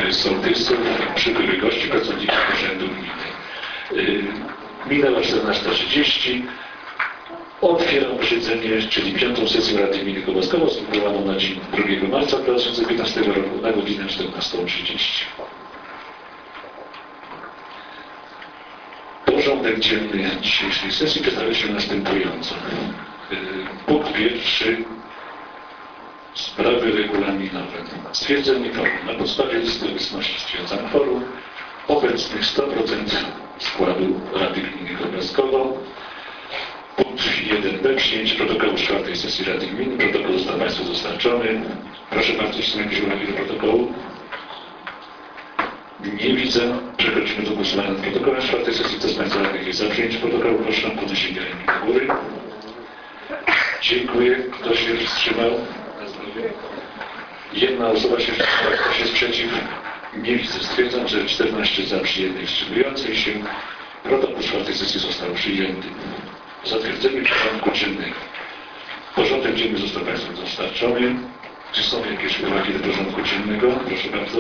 sołtysów, przybyłych gości, pracowników urzędu gminy. Minęła 14:30. Otwieram posiedzenie, czyli 5. sesję Rady Gminy Kołaskowo, zwołaną na dzień 2 marca 2015 roku na godzinę 14:30. Porządek dzienny dzisiejszej sesji przedstawia się następująco. Punkt pierwszy. Sprawy regulaminowe. Stwierdzenie kworum. Na podstawie listy obecności stwierdzam kworum. Obecnych 100% składu Rady Gminy Kołaskowo. Punkt 1b. Przyjęcie protokołu 4. sesji Rady Gminy. Protokół został Państwu dostarczony. Proszę bardzo, czy są jakieś uwagi do protokołu? Nie widzę. Przechodzimy do głosowania nad protokołem 4. sesji. Kto z Państwa radnych jest za przyjęciem protokołu? Proszę o podniesienie ręki do góry. Dziękuję. Kto się wstrzymał? Jedna osoba się wstrzymała. Kto się sprzeciw? Nie widzę. Stwierdzam, że 14 za przyjętych wstrzymujących się. Protokół 4. sesji został przyjęty. Zatwierdzenie porządku dziennego. Porządek dzienny został Państwu dostarczony. Czy są jakieś uwagi do porządku dziennego? Proszę bardzo.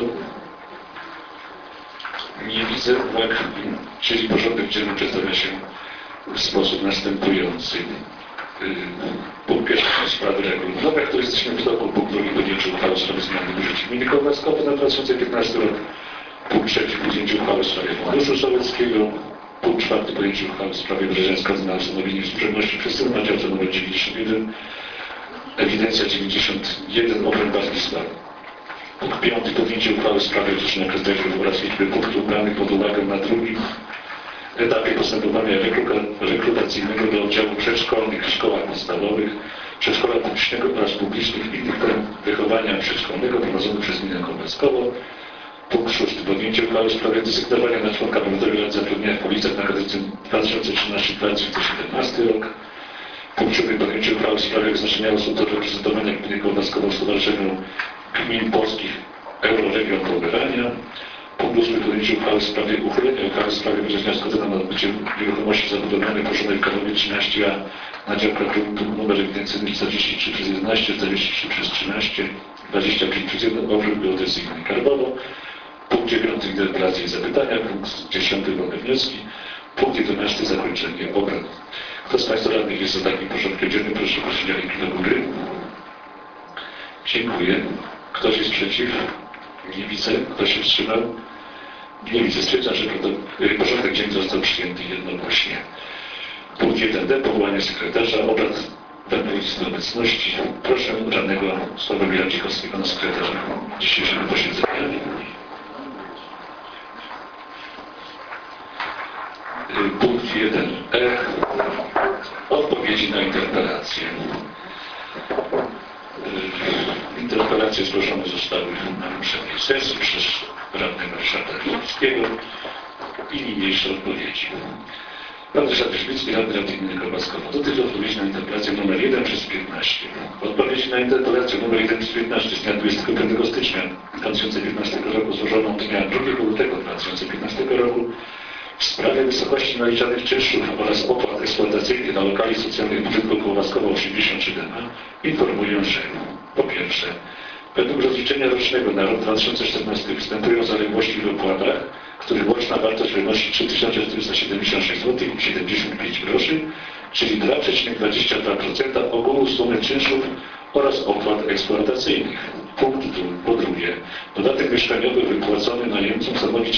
Nie widzę uwag, czyli porządek dzienny przedstawia się w sposób następujący. Punkt pierwszy sprawy regulaminowe, jak to jesteśmy w toku. Punkt drugi podjęcie uchwały w sprawie zmiany budżetu gminy Kołaskowo na 2015 rok. Punkt trzeci podjęcie uchwały w sprawie Funduszu Sołeckiego. Punkt czwarty podjęcie uchwały w sprawie wyrażenia zgody na ustanowienie służebności przesyłu na działce nr 91, ewidencja 91, obręb Bartwisła. Punkt piąty podjęcie uchwały w sprawie wyznaczenia kryteriów oraz liczby punktów ubranych pod uwagę na drugim etapie postępowania rekrutacyjnego do oddziałów przedszkolnych w szkołach podstawowych, przedszkola publicznego oraz publicznych innych form wychowania przedszkolnego prowadzonych przez gminę Kołaskowo. Punkt szósty podjęcie uchwały w sprawie desygnowania na członka Powiatowej Rady Zatrudnienia w Policjach na kadencję 2013-2017 rok. Punkt siódmy podjęcie uchwały w sprawie wyznaczenia osób do reprezentowania gminy Kołaskowo w Stowarzyszeniu Gmin Polskich Euroregion Pobierania. Punkt 8 podjęcie uchwały w sprawie uchylenia uchwały w sprawie wyrażenia zgody na nabycie nieruchomości zabudowlanej położonej w Kawowie 13a na działkach gruntu numer ewidencyjny 43/11, 43/13, 25/1 obrót geodezyjny i Karbowo. Punkt 9 interpelacje i zapytania. Punkt 10 wolne wnioski. Punkt 11 zakończenie obrad. Kto z Państwa radnych jest za takim porządkiem dziennym? Proszę o podniesienie ręki do góry. Dziękuję. Ktoś jest przeciw? Nie widzę. Kto się wstrzymał? Nie widzę. Stwierdzam, że porządek dzienny został przyjęty jednogłośnie. Punkt 1d. Powołanie sekretarza. Obrad będą listy obecności. Proszę radnego Sławomira Cichowskiego na sekretarza dzisiejszego posiedzenia. Punkt 1e. Odpowiedzi na interpelację. Interpelacje zgłoszone zostały na poprzedniej sesji przez radnego Ryszarda Wiśniewskiego i niniejsze odpowiedzi. Pan Ryszard Wiśniewski, radny Rady Gminy Kołaskowo. Dotyczy odpowiedzi na interpelację nr 1 przez 15. Odpowiedź na interpelację nr 1 przez 15 z dnia 25 stycznia 2015 roku złożoną dnia 2 lutego 2015 roku w sprawie wysokości naliczanych czynszów oraz opłat eksploatacyjnych na lokali socjalnych budżetu Kołaskowo 87a informuję, że po pierwsze, według rozliczenia rocznego na rok 2014 występują zaległości w opłatach, których łączna wartość wynosi 3476 zł i 75 groszy, czyli 2,22% ogółu sumy czynszów oraz opłat eksploatacyjnych. Punkt po drugie, dodatek mieszkaniowy wypłacony najemcom stanowi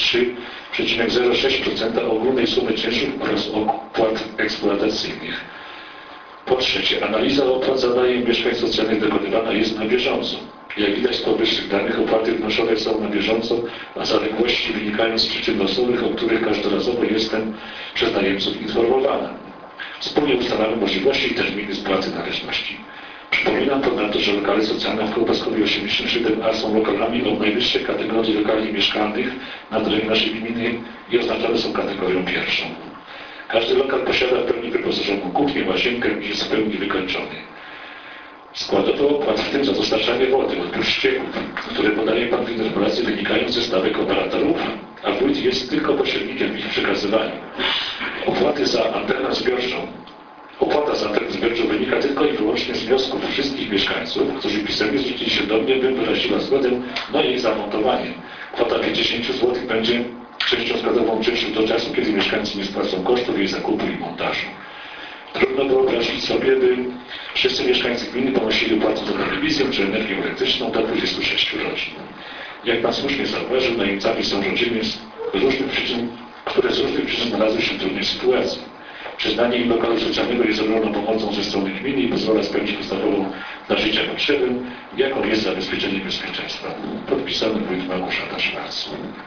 33,06% ogólnej sumy czynszów oraz opłat eksploatacyjnych. Po trzecie, analiza opłat za najem mieszkań socjalnych dokonywana jest na bieżąco. Jak widać z powyższych danych, opłaty wnoszone są na bieżąco, a zaległości wynikają z przyczyn losowych, o których każdorazowo jestem przez najemców informowana. Wspólnie ustalamy możliwości i terminy spłaty należności. Przypominam ponadto, że lokale socjalne w Kołaskowie 87a są lokalami o najwyższej kategorii lokali mieszkalnych na terenie naszej gminy i oznaczone są kategorią pierwszą. Każdy lokal posiada w pełni wyposażoną kuchnię, łazienkę i jest w pełni wykończony. Składowe opłat, w tym za dostarczanie wody, odbiór ścieków, które podaje Pan w interpelacji, wynikają ze stawek operatorów, a wójt jest tylko pośrednikiem w ich przekazywaniu. Opłata za antenę zbiorczą zbiorczo wynika tylko i wyłącznie z wniosków wszystkich mieszkańców, którzy pisemnie zwrócili się do mnie, bym wyraziła zgodę na jej zamontowanie. Kwota 50 zł będzie częścią składową czynszu do czasu, kiedy mieszkańcy nie spłacą kosztów jej zakupu i montażu. Trudno wyobrazić sobie, by wszyscy mieszkańcy gminy ponosili opłaty za telewizję czy energię elektryczną do 26 rodzin. Jak Pan słusznie zauważył, najemcami są rodziny które z różnych przyczyn znalazły się w trudnej sytuacji. Przyznanie im lokalu socjalnego jest ogromną pomocą ze strony gminy i pozwala spełnić podstawową dla życia potrzebę, jaką jest zabezpieczenie bezpieczeństwa. Podpisany wójt Małgorzata Szwarc.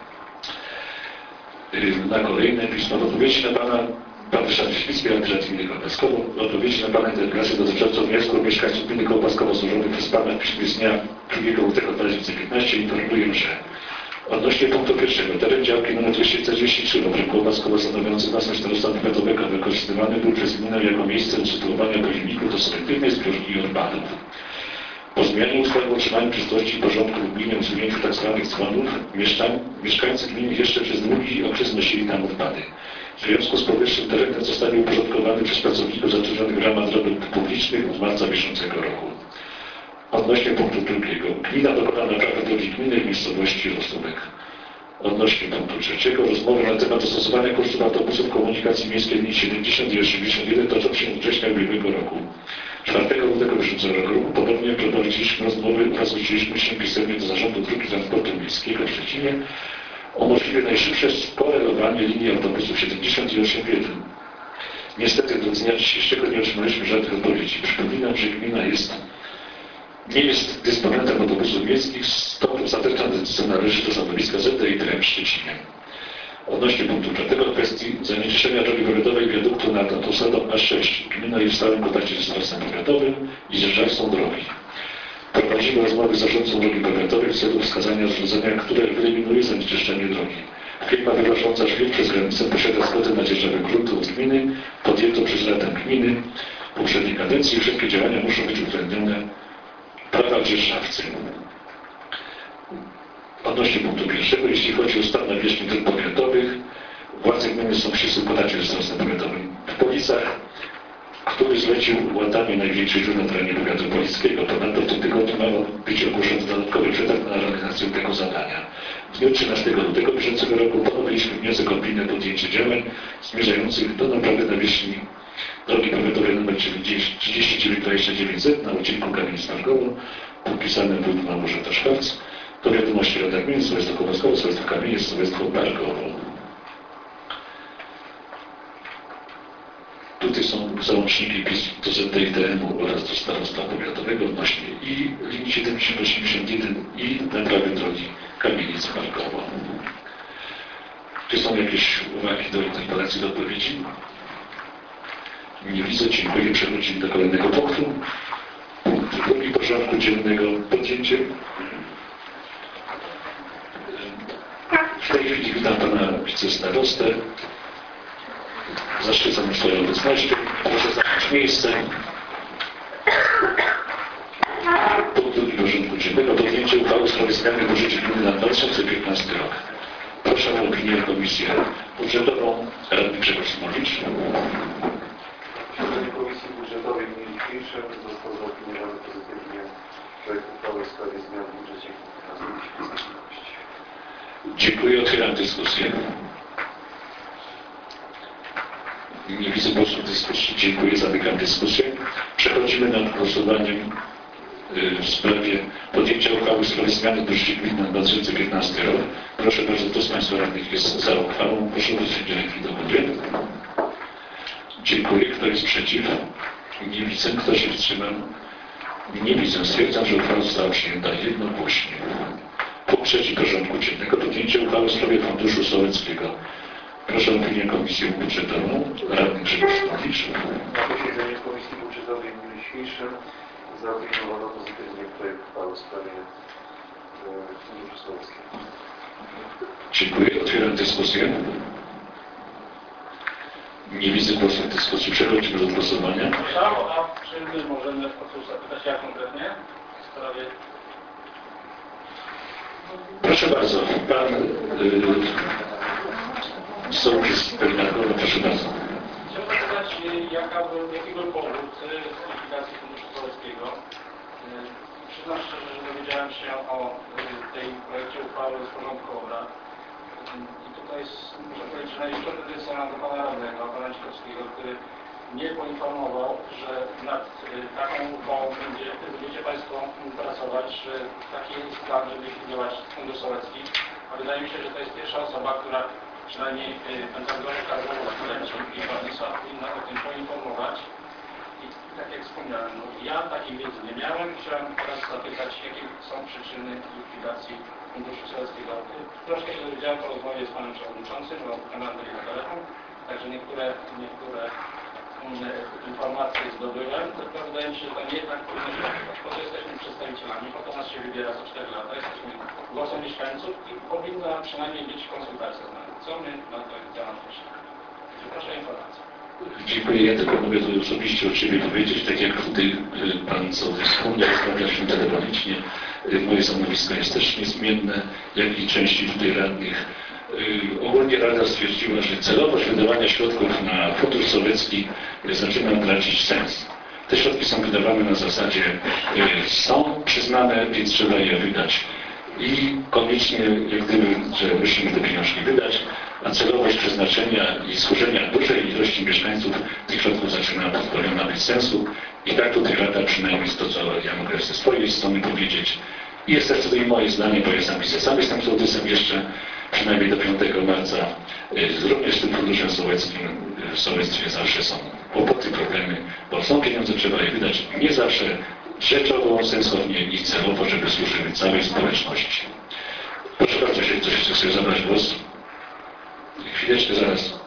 Na kolejne pismo. Odpowiedzi na Pan Ryszard Świecki, radny gminy Kołbaskowo. Odpowiedzi na Pana interpelację dotyczącą wniosku mieszkańców gminy Kołbaskowo złożonych przez Pana w piśmie z dnia 2 lutego 2015 informuję, że odnośnie punktu pierwszego, teren działki nr 243 w okręgu Kołbaskowo stanowiący własność starostwa powiatowego wykorzystywany był przez gminę jako miejsce usytuowania pojemników do selektywnej zbiórki i odpadów. Po zmianie ustawy o utrzymaniu czystości i porządku w gminie usunięciu tzw. dzwonów, mieszkańcy gminy jeszcze przez długi okres nosili tam odpady. W związku z powyższym teren ten zostanie uporządkowany przez pracowników zatrudnionych w ramach robót publicznych od marca bieżącego roku. Odnośnie punktu drugiego. Gmina dokona naprawy drogi gminy w miejscowości Rostóbek. Odnośnie punktu trzeciego. Rozmowy na temat dostosowania kosztów autobusów komunikacji miejskiej linii 70 i 81 toczą się od września ubiegłego roku. 4 lutego bieżącego roku ponownie przeprowadziliśmy rozmowy oraz zwróciliśmy się pisemnie do Zarządu Dróg Transportu Miejskiego w Szczecinie o możliwie najszybsze skorelowanie linii autobusów 70 i 81. Niestety do dnia dzisiejszego nie otrzymaliśmy żadnych odpowiedzi. Przypominam, że gmina nie jest dysponentem autobusów miejskich, stąd ostateczna decyzja należy do stanowiska ZDITM w Szczecinie. Odnośnie punktu 4 kwestii zanieczyszczenia drogi powiatowej wiaduktu nad autostradą A6. Gmina jest w stałym kontakcie ze starostwem powiatowym i dzierżawstwą drogi. Prowadzimy rozmowy z zarządcą drogi powiatowej w celu wskazania rozwiązania, które wyeliminuje zanieczyszczenie drogi. Firma wyważąca szwir przez granicę posiada zgodę na dzierżawę gruntu od gminy, podjęto przez Radę Gminy w poprzedniej kadencji. Wszystkie działania muszą być uwzględnione prawa dzierżawcy. Odnośnie punktu pierwszego, jeśli chodzi o stan nawierzchni dróg powiatowych, władze gminy są w ścisłym kontakcie ze starostwem powiatowym. W Policach, który zlecił łatanie największej dziury na terenie powiatu polickiego. Ponadto w tym tygodniu ma być ogłoszony dodatkowy przetarg na realizację tego zadania. W dniu 13 lutego bieżącego roku ponowiliśmy wniosek o pilne podjęcie działań zmierzających do naprawy nawierzchni drogi powiatowej nr 3929Z na odcinku Kamieniec-Margowo, podpisane wójt Małgorzata Szwarc. Do wiadomości Rada Gminy, Sołectwo Kołbaskowo, Sołectwo Kamieniec, Sołectwo Margowo. Tutaj są załączniki pism do ZDITM-u oraz do starostwa powiatowego odnośnie i linii 7081 i naprawy drogi Kamieniec-Margowo. Czy są jakieś uwagi do interpelacji, do odpowiedzi? Nie widzę, dziękuję. Przechodzimy do kolejnego punktu. Punkt drugi porządku dziennego. Podjęcie. W tej chwili witam Pana wicestarostę. Zaszczycam swoją obecnością. Proszę zająć miejsce. Punkt drugi porządku dziennego. Podjęcie uchwały w sprawie zmiany budżetu gminy na 2015 rok. Proszę o opinię Komisję Budżetową. Radny Grzegorz Smowicz. Posiedzeniu Komisji Budżetowej w dniu dzisiejszym został zaopiniowany pozytywnie projekt uchwały w sprawie zmian w budżecie gminy. Dziękuję. Otwieram dyskusję. Nie widzę głosu w dyskusji. Dziękuję. Zamykam dyskusję. Przechodzimy nad głosowaniem w sprawie podjęcia uchwały w sprawie zmiany budżetu gminy na 2015 rok. Proszę bardzo, kto z Państwa radnych jest za uchwałą? Proszę o wyciągnięcie ręki do góry. Dziękuję. Kto jest przeciw? Nie widzę. Kto się wstrzymał? Nie widzę. Stwierdzam, że uchwała została przyjęta jednogłośnie. Punkt trzeci porządku dziennego. Podjęcie uchwały w sprawie Funduszu Sołeckiego. Proszę o opinię Komisję Budżetową. Radny Grzegorz Smowicz. Na posiedzeniu Komisji Budżetowej w dniu dzisiejszym zaopiniowano pozytywnie projekt uchwały w sprawie Funduszu Sołeckiego. Dziękuję. Otwieram dyskusję. Nie widzę głosu w dyskusji. Przechodzimy do głosowania. A czy my możemy zapytać jak konkretnie w sprawie? Proszę bardzo. Pan sołtys Bernardowa, proszę bardzo. Chciałbym zapytać jaki był powód likwidacji Funduszu Sołeckiego. Przyznam szczerze, że dowiedziałem się o tej projekcie uchwały z porządku obrad. I tutaj muszę powiedzieć, że największą pretensją mam do pana radnego, pana Dzikowskiego, który mnie poinformował, że nad taką uchwałą będziecie Państwo pracować, że taki jest plan, żeby likwidować Fundusz Sołecki. A wydaje mi się, że to jest pierwsza osoba, która przynajmniej Pentagonie Karbowo i Władysław powinna o tym poinformować. I tak jak wspomniałem, no, ja takiej wiedzy nie miałem. Chciałem teraz zapytać, jakie są przyczyny likwidacji Funduszu Sołeckiego. Troszkę się dowiedziałem po rozmowie z panem przewodniczącym, bo temat byli na telefon, także niektóre informacje zdobyłem, tylko wydaje mi się, że to nie tak powinno się odbywać. Po to jesteśmy przedstawicielami, po to nas się wybiera co 4 lata, jesteśmy głosem mieszkańców i powinna przynajmniej być konsultacja z nami. Co my na to działamy myślimy? Proszę o informację. Dziękuję. Ja tylko mogę tu osobiście od siebie powiedzieć, tak jak tutaj pan co wspomniał, sprawdzaliśmy telefonicznie, moje stanowisko jest też niezmienne, jak i części tutaj radnych. Ogólnie Rada stwierdziła, że celowość wydawania środków na Fundusz Sołecki zaczyna tracić sens. Te środki są wydawane na zasadzie są przyznane, więc trzeba je wydać. I koniecznie, jak gdyby, że musimy te pieniążki wydać, a celowość przeznaczenia i służenia dużej ilości mieszkańców tych środków zaczyna pozbawiona być sensu. I tak tutaj Rada, przynajmniej to, co ja mogę ze swojej strony powiedzieć. I jest też tutaj moje zdanie, bo ja sam jestem sołtysem jeszcze, przynajmniej do 5 marca. Również z tym funduszem sołeckim w sołectwie zawsze są kłopoty, problemy, bo są pieniądze, trzeba je wydać nie zawsze rzeczowo, sensownie i celowo, żeby służyły całej społeczności. Proszę bardzo, jeżeli ktoś chce zabrać głos. Chwileczkę, zaraz.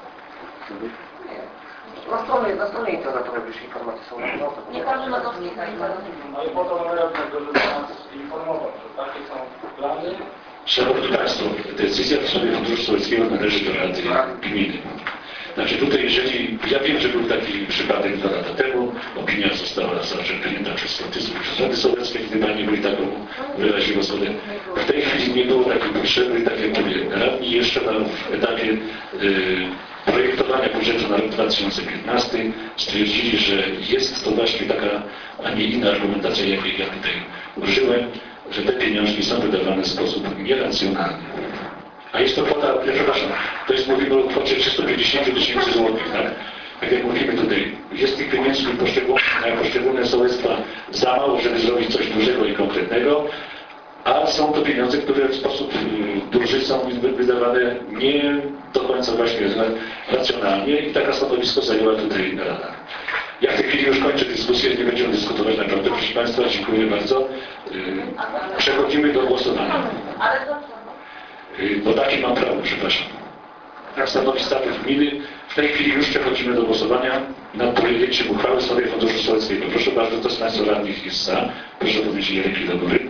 Na stronie internetowej już informacje są. Nie każdy ma dostęp do informacji. Ale po to mamy radnego, żeby nas informował, że takie są plany. Szanowni Państwo, decyzja w sprawie Funduszu Sołeckiego należy do Rady Gminy. Znaczy tutaj, jeżeli, ja wiem, że był taki przypadek 2 lata temu, opinia została zaczerpnięta przez sołtysów, przez Rady Sołeckie, gdy Pani byli taką wyraziła zgodę. W tej chwili nie było takiej potrzeby, tak jak mówię, radni jeszcze na etapie projektowania budżetu na rok 2015 stwierdzili, że jest to właśnie taka, a nie inna argumentacja, jakiej ja tutaj użyłem, że te pieniążki są wydawane w sposób nieracjonalny. A jest to kwota, przepraszam, to jest, mówimy o kwocie 350 000 złotych, tak? Tak jak mówimy tutaj, jest tych pieniędzy na poszczególne sołectwa za mało, żeby zrobić coś dużego i konkretnego, a są to pieniądze, które w sposób duży są wydawane nie do końca właśnie racjonalnie i takie stanowisko zajęła tutaj Rada. Ja w tej chwili już kończę dyskusję, nie będziemy dyskutować naprawdę. Proszę Państwa, dziękuję bardzo. Przechodzimy do głosowania. Ale to Bo takie mam prawo, przepraszam. Jak stanowi statut gminy, w tej chwili już przechodzimy do głosowania nad podjęciem uchwały w sprawie Funduszu Sołeckiego. Proszę bardzo, kto z Państwa radnych jest za? Proszę podnieść ręki do góry.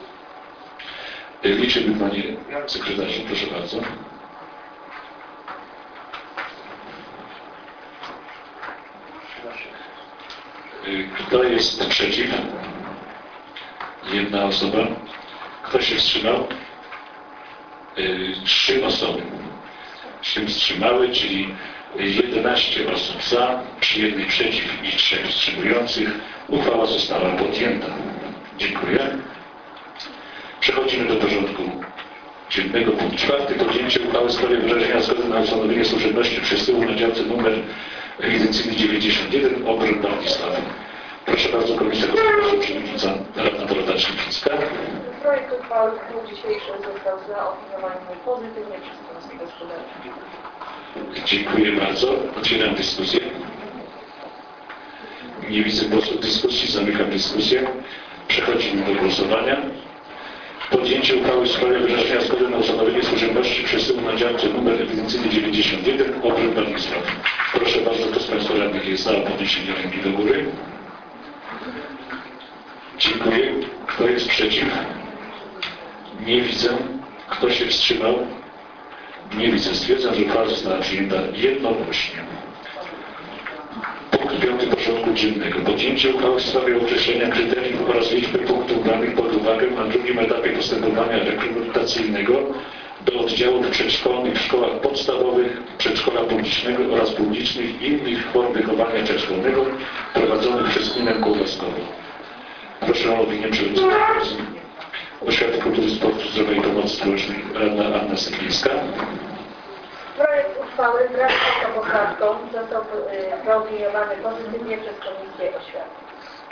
Liczymy, Panie Sekretarzu, proszę bardzo. Kto jest przeciw? 1 osoba. Kto się wstrzymał? 3 osoby się wstrzymały, czyli 11 osób za, przy 1 przeciw i 3 wstrzymujących. Uchwała została podjęta. Dziękuję. Przechodzimy do porządku dziennego. Punkt 4. Podjęcie uchwały w sprawie wyrażenia zgody na ustanowienie służebności przesyłu na działce numer ewidencyjny 91 Ogród Władysław. Proszę bardzo, Komisja Gospodarcza, Przewodnicząca Radna Dorota Szczypińska. projekt uchwały w dniu dzisiejszym został zaopiniowany pozytywnie przez Komisję Gospodarczą. Dziękuję bardzo. Otwieram dyskusję. Nie widzę głosu w dyskusji. Zamykam dyskusję. Przechodzimy do głosowania. Podjęcie uchwały w sprawie wyrażenia zgody na ustanowienie służebności przesyłu na działce numer ewidencyjny 91 Ogród Władysław. Proszę bardzo, kto z Państwa radnych jest za podniesienie ręki do góry? Dziękuję. Kto jest przeciw? Nie widzę. Kto się wstrzymał? Nie widzę. Stwierdzam, że uchwała została przyjęta jednogłośnie. Punkt 5 porządku dziennego. Podjęcie uchwały w sprawie określenia kryteriów oraz liczby punktów branych pod uwagę na drugim etapie postępowania rekrutacyjnego do oddziałów przedszkolnych w szkołach podstawowych, przedszkola publicznego oraz publicznych i innych form wychowania przedszkolnego prowadzonych przez gminę Kołbaskowo. Proszę o opinię przewodniczącą Komisji Oświaty, Kultury, Sportu, Zdrowia i Pomocy Społecznej radna Anna Syplińska. Projekt uchwały wraz z tą poprawką został zaopiniowany pozytywnie przez Komisję Oświaty.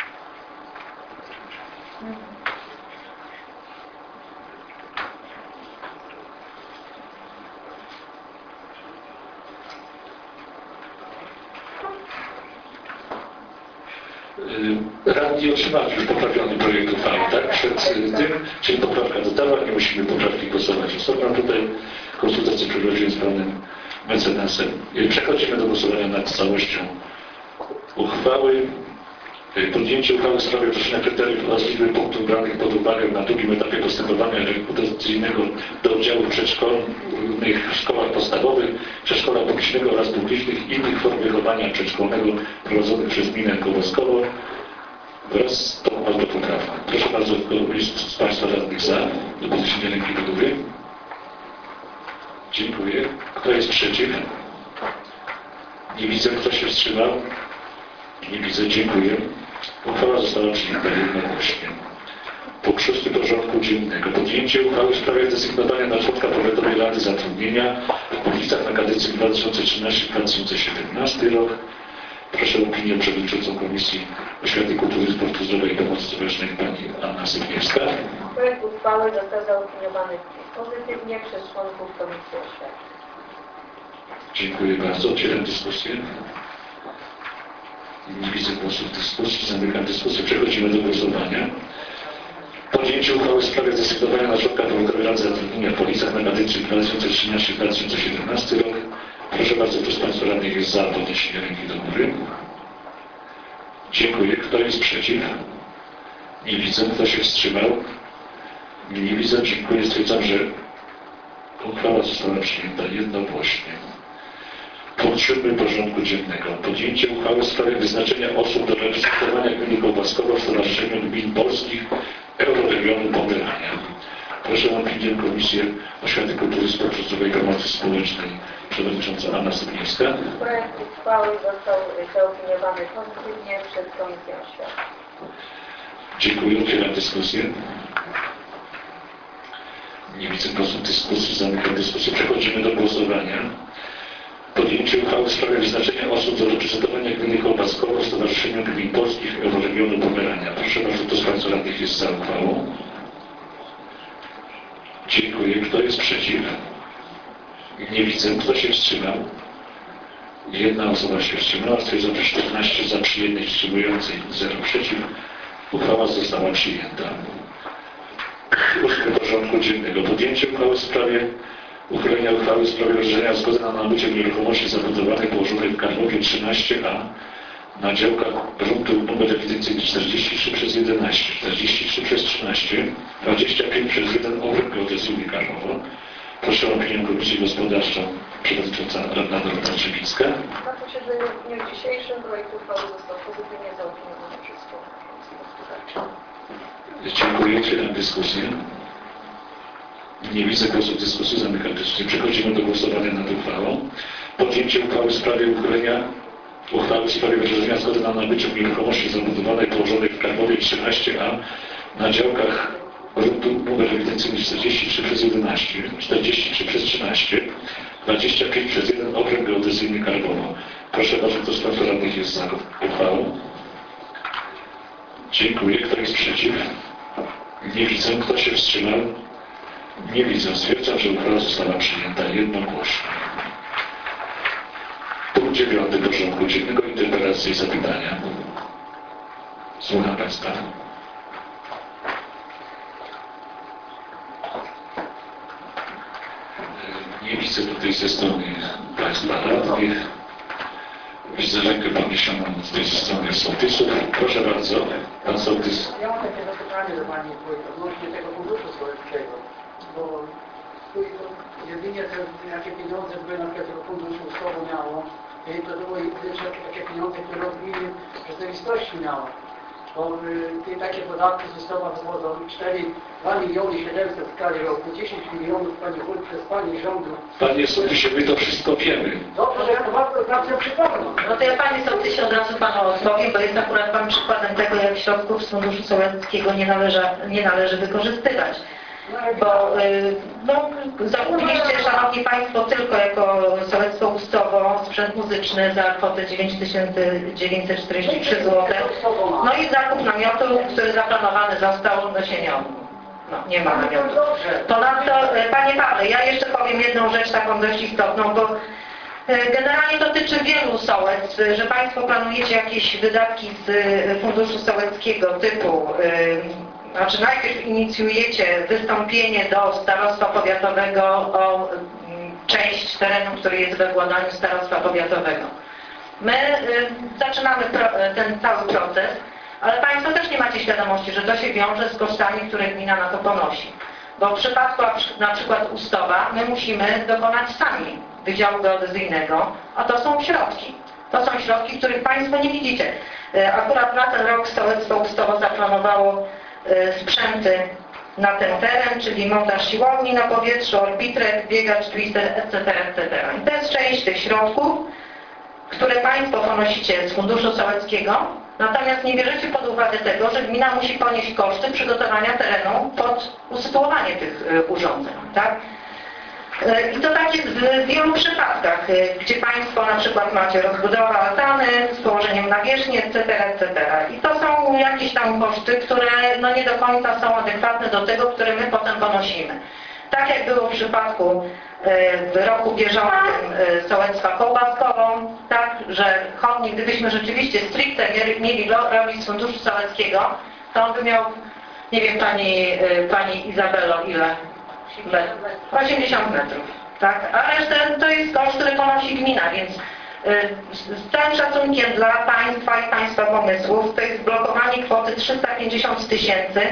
Radni otrzymali już poprawiony projekt uchwały, tak? Przed tym, czyli poprawka dotarła, nie musimy poprawki głosować osobno. Tutaj konsultacje przeprowadziłem z panem mecenasem. Przechodzimy do głosowania nad całością uchwały. Podjęcie uchwały w sprawie określenia kryteriów oraz liczby punktów branych pod uwagę na drugim etapie postępowania rekrutacyjnego do oddziałów przedszkolnych w szkołach podstawowych, przedszkola publicznego oraz publicznych innych form wychowania przedszkolnego prowadzonych przez gminę Kołbaskowo wraz z tą autopoprawką. Proszę bardzo, list z Państwa radnych za, do podniesienia ręki do góry. Dziękuję. Kto jest przeciw? Nie widzę. Kto się wstrzymał? Nie widzę. Dziękuję. Uchwała została przyjęta jednogłośnie. Punkt 6 porządku dziennego. Podjęcie uchwały w sprawie desygnowania na członka Powiatowej Rady Zatrudnienia w Gliwicach na kadencję 2013-2017 rok. Proszę o opinię przewodniczącą Komisji Oświaty, Kultury, Sportu, Zdrowia i Pomocy Społecznej pani Anna Syplińska. Projekt uchwały został zaopiniowany pozytywnie przez członków Komisji Oświaty. Dziękuję bardzo. Otwieram dyskusję. Nie widzę głosów w dyskusji. Zamykam dyskusję. Przechodzimy do głosowania. Podjęcie uchwały w sprawie zdesygnowania na członka Powiatowej Rady Zatrudnienia w Policjach na kadencję 2013-2017 rok. Proszę bardzo, kto z Państwa radnych jest za podniesienie ręki do góry? Dziękuję. Kto jest przeciw? Nie widzę. Kto się wstrzymał? Nie widzę. Dziękuję. Stwierdzam, że uchwała została przyjęta jednogłośnie. Punkt 7 porządku dziennego. Podjęcie uchwały w sprawie wyznaczenia osób do reprezentowania gminy Kołbaskowo w Stowarzyszeniu Gmin Polskich Euroregionu Pomerania. Proszę o opinię Komisji Oświaty, Kultury, Sportu, Zdrowia i Pomocy Społecznej. Przewodnicząca Anna Syplińska. Projekt uchwały został zaopiniowany pozytywnie przez Komisję Oświaty. Dziękuję. Otwieram dyskusję. Nie widzę głosów dyskusji. Zamykam dyskusję. Przechodzimy do głosowania. Podjęcie uchwały w sprawie wyznaczenia osób do reprezentowania gminy Kołbaskowo w Stowarzyszeniu Gmin Polskich Euroregionu Pomerania. Proszę bardzo, kto z Państwa radnych jest za uchwałą? Dziękuję. Kto jest przeciw? Nie widzę. Kto się wstrzymał? Jedna osoba się wstrzymała. Stwierdzam, że 14 za, przy jednej wstrzymującej, 0 przeciw. Uchwała została przyjęta. 8 porządku dziennego. Podjęcie uchwały w sprawie uchylenia uchwały w sprawie rozszerzenia zgody na nabycie nieruchomości zabudowanej położonej w Karłowie 13a na działkach gruntu numer ewidencyjny 43 przez 11, 43 przez 13, 25 przez 1 okręg geodezyjny Karłowo. Proszę o opinię Komisji Gospodarczą. Przewodnicząca radna Dorota Trzewińska. Na posiedzeniu w dniu dzisiejszym projekt uchwały został pozytywnie zaopiniowany przez członków Komisji Gospodarczej. Dziękuję. Otwieram dyskusję. Nie widzę głosów dyskusji. Zamykam dyskusję. Przechodzimy do głosowania nad uchwałą. Podjęcie uchwały w sprawie uchylenia uchwały w sprawie wyrażenia zgody na nabycie nieruchomości zabudowanej położonej w Karłowie 13a na działkach gruntu numer ewidencyjny 43 przez 11, 43 przez 13, 25 przez 1 okręg geodezyjny Karłowo. Proszę bardzo, kto z Państwa radnych jest za uchwałą? Dziękuję. Kto jest przeciw? Nie widzę. Kto się wstrzymał? Nie widzę. Stwierdzam, że uchwała została przyjęta jednogłośnie. Punkt 9 porządku dziennego. Interpelacje i zapytania. Słucham Państwa. Nie widzę tutaj ze strony Państwa radnych. Widzę rękę podniesioną z tej strony sołtysów. Proszę bardzo, Pan sołtys. Ja mam takie zapytanie do Pani odnośnie tego funduszu społecznego, bo jedynie jakie pieniądze były na przykład tego funduszu ustawowo miało, to były takie pieniądze, które od gminy rzeczywistości miało. bo takie podatki zostały wzwodzą 2 miliony 700 w skali roku, 10 milionów Pani Wójt przez Pani rządu. Panie Sołtysie, my to wszystko wiemy. Dobrze, ja to bardzo przypomnę. No to ja Panie Sołtysie od razu Panu odpowiem, bo jest akurat Pan przykładem tego, jak środków z Funduszu Sołeckiego nie należy wykorzystywać. Bo zakupiliście, Szanowni Państwo, tylko jako sołectwo Ustowo sprzęt muzyczny za kwotę 9943 zł. No i zakup namiotu, który zaplanowany został, no się nie odbył. No, nie ma namiotu. Ponadto, Panie Pawle, ja jeszcze powiem jedną rzecz taką dość istotną, bo generalnie dotyczy wielu sołectw, że Państwo planujecie jakieś wydatki z Funduszu Sołeckiego typu znaczy najpierw inicjujecie wystąpienie do starostwa powiatowego o część terenu, który jest we władaniu starostwa powiatowego. My zaczynamy ten cały proces, ale Państwo też nie macie świadomości, że to się wiąże z kosztami, które gmina na to ponosi. Bo w przypadku na przykład Ustowa my musimy dokonać sami Wydziału Geodezyjnego, a to są środki. To są środki, których Państwo nie widzicie. Akurat na ten rok sołectwo Ustowo zaplanowało sprzęty na ten teren, czyli montaż siłowni na powietrzu, orbitrek, biegacz, twister, etc., etc. I to jest część tych środków, które Państwo ponosicie z Funduszu Sołeckiego, natomiast nie bierzecie pod uwagę tego, że gmina musi ponieść koszty przygotowania terenu pod usytuowanie tych urządzeń. Tak? I to tak jest w wielu przypadkach, gdzie Państwo na przykład macie rozbudowę altany z położeniem nawierzchni, etc., etc. I to są jakieś tam koszty, które no nie do końca są adekwatne do tego, które my potem ponosimy. Tak jak było w przypadku w roku bieżącym sołectwa Kołbaskowo, tak, że chodnik, gdybyśmy rzeczywiście stricte mieli robić z Funduszu Sołeckiego, to on by miał, nie wiem Pani Izabelo, ile? 80 metrów, tak? A resztę to jest koszt, który ponosi gmina, więc z całym szacunkiem dla Państwa i Państwa pomysłów to jest blokowanie kwoty 350 000,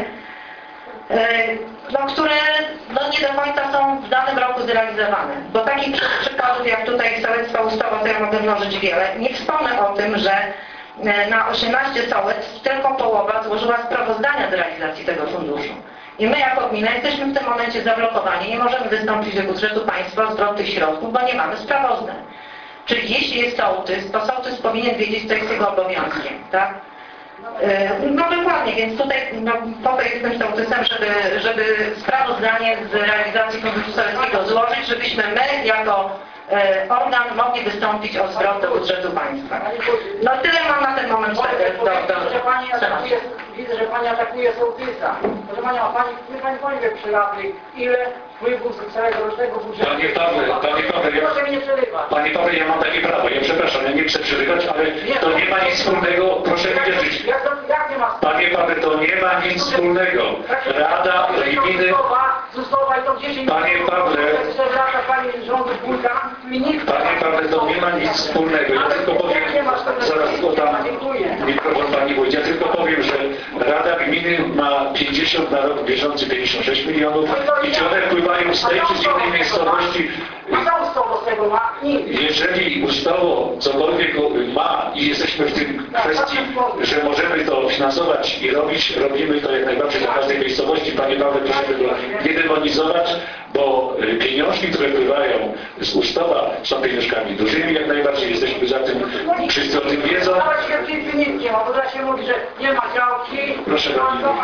które nie do końca są w danym roku zrealizowane. Bo takich przykładów jak tutaj sołectwa Ustowo, to ja mogę mnożyć wiele. Nie wspomnę o tym, że na 18 sołectw tylko połowa złożyła sprawozdania z realizacji tego funduszu. I my jako gmina jesteśmy w tym momencie zablokowani, nie możemy wystąpić do budżetu państwa o zwrot tych środków, bo nie mamy sprawozdań. Czyli jeśli jest sołtys, to sołtys powinien wiedzieć, co jest jego obowiązkiem, tak? No dokładnie, więc tutaj po to jestem sołtysem, żeby sprawozdanie z realizacji Funduszu Sołeckiego złożyć, żebyśmy my jako organ mogli wystąpić o zwrot do budżetu państwa. No tyle mam na ten moment Widzę, że Pani atakuje sołtysa. Proszę Pani, Pani powie przyradnych, ile wpływów z całego rocznego budżetu... Panie Pawle, ja mam takie prawo. Ja przepraszam, ja nie chcę przerywać, ale to nie ma nic wspólnego, proszę mi wierzyć. Jak nie ma? Panie Pawle, to nie ma nic wspólnego. Rada gminy... Panie Pawle... Panie Pawle, to nie ma nic wspólnego. Ja tylko powiem... Zaraz podam mikrofon Pani Wójt. Ja tylko powiem, że Rada Gminy ma 50 na rok bieżący 56 milionów i czy one wpływają z tej czy z innej miejscowości. Jeżeli Ustowo cokolwiek ma i jesteśmy w tym kwestii, że możemy to finansować i robić, robimy to jak najbardziej dla każdej miejscowości. Panie Pawle, proszę tego nie demonizować, bo pieniążki, które wpływają z Ustowa, są pieniążkami dużymi jak najbardziej. Jesteśmy za tym, wszyscy o tym wiedzą. Proszę bardzo.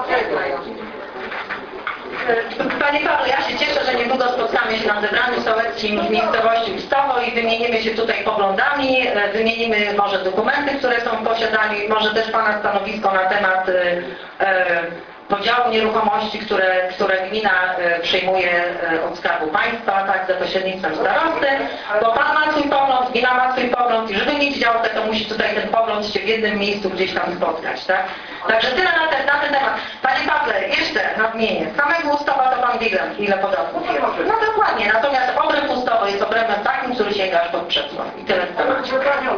Panie Pawle, ja się cieszę, że niedługo spotkamy się na zebraniu sołeckim w miejscowości Ustowo i wymienimy się tutaj poglądami, wymienimy może dokumenty, które są w posiadaniu i może też Pana stanowisko na temat podziału nieruchomości, które gmina przyjmuje od Skarbu Państwa, tak, za pośrednictwem starosty, bo Pan ma swój pogląd, gmina ma swój pogląd i żeby mieć działkę, to musi tutaj ten pogląd się w jednym miejscu gdzieś tam spotkać, tak? Także tyle na ten temat. Panie Pawle, jeszcze nadmienię. Samego Ustowa to Pan wie, ile podatków jest. No dokładnie, natomiast obręb Ustowa jest obrębem takim, który sięga aż pod Przecław. I tyle w temacie.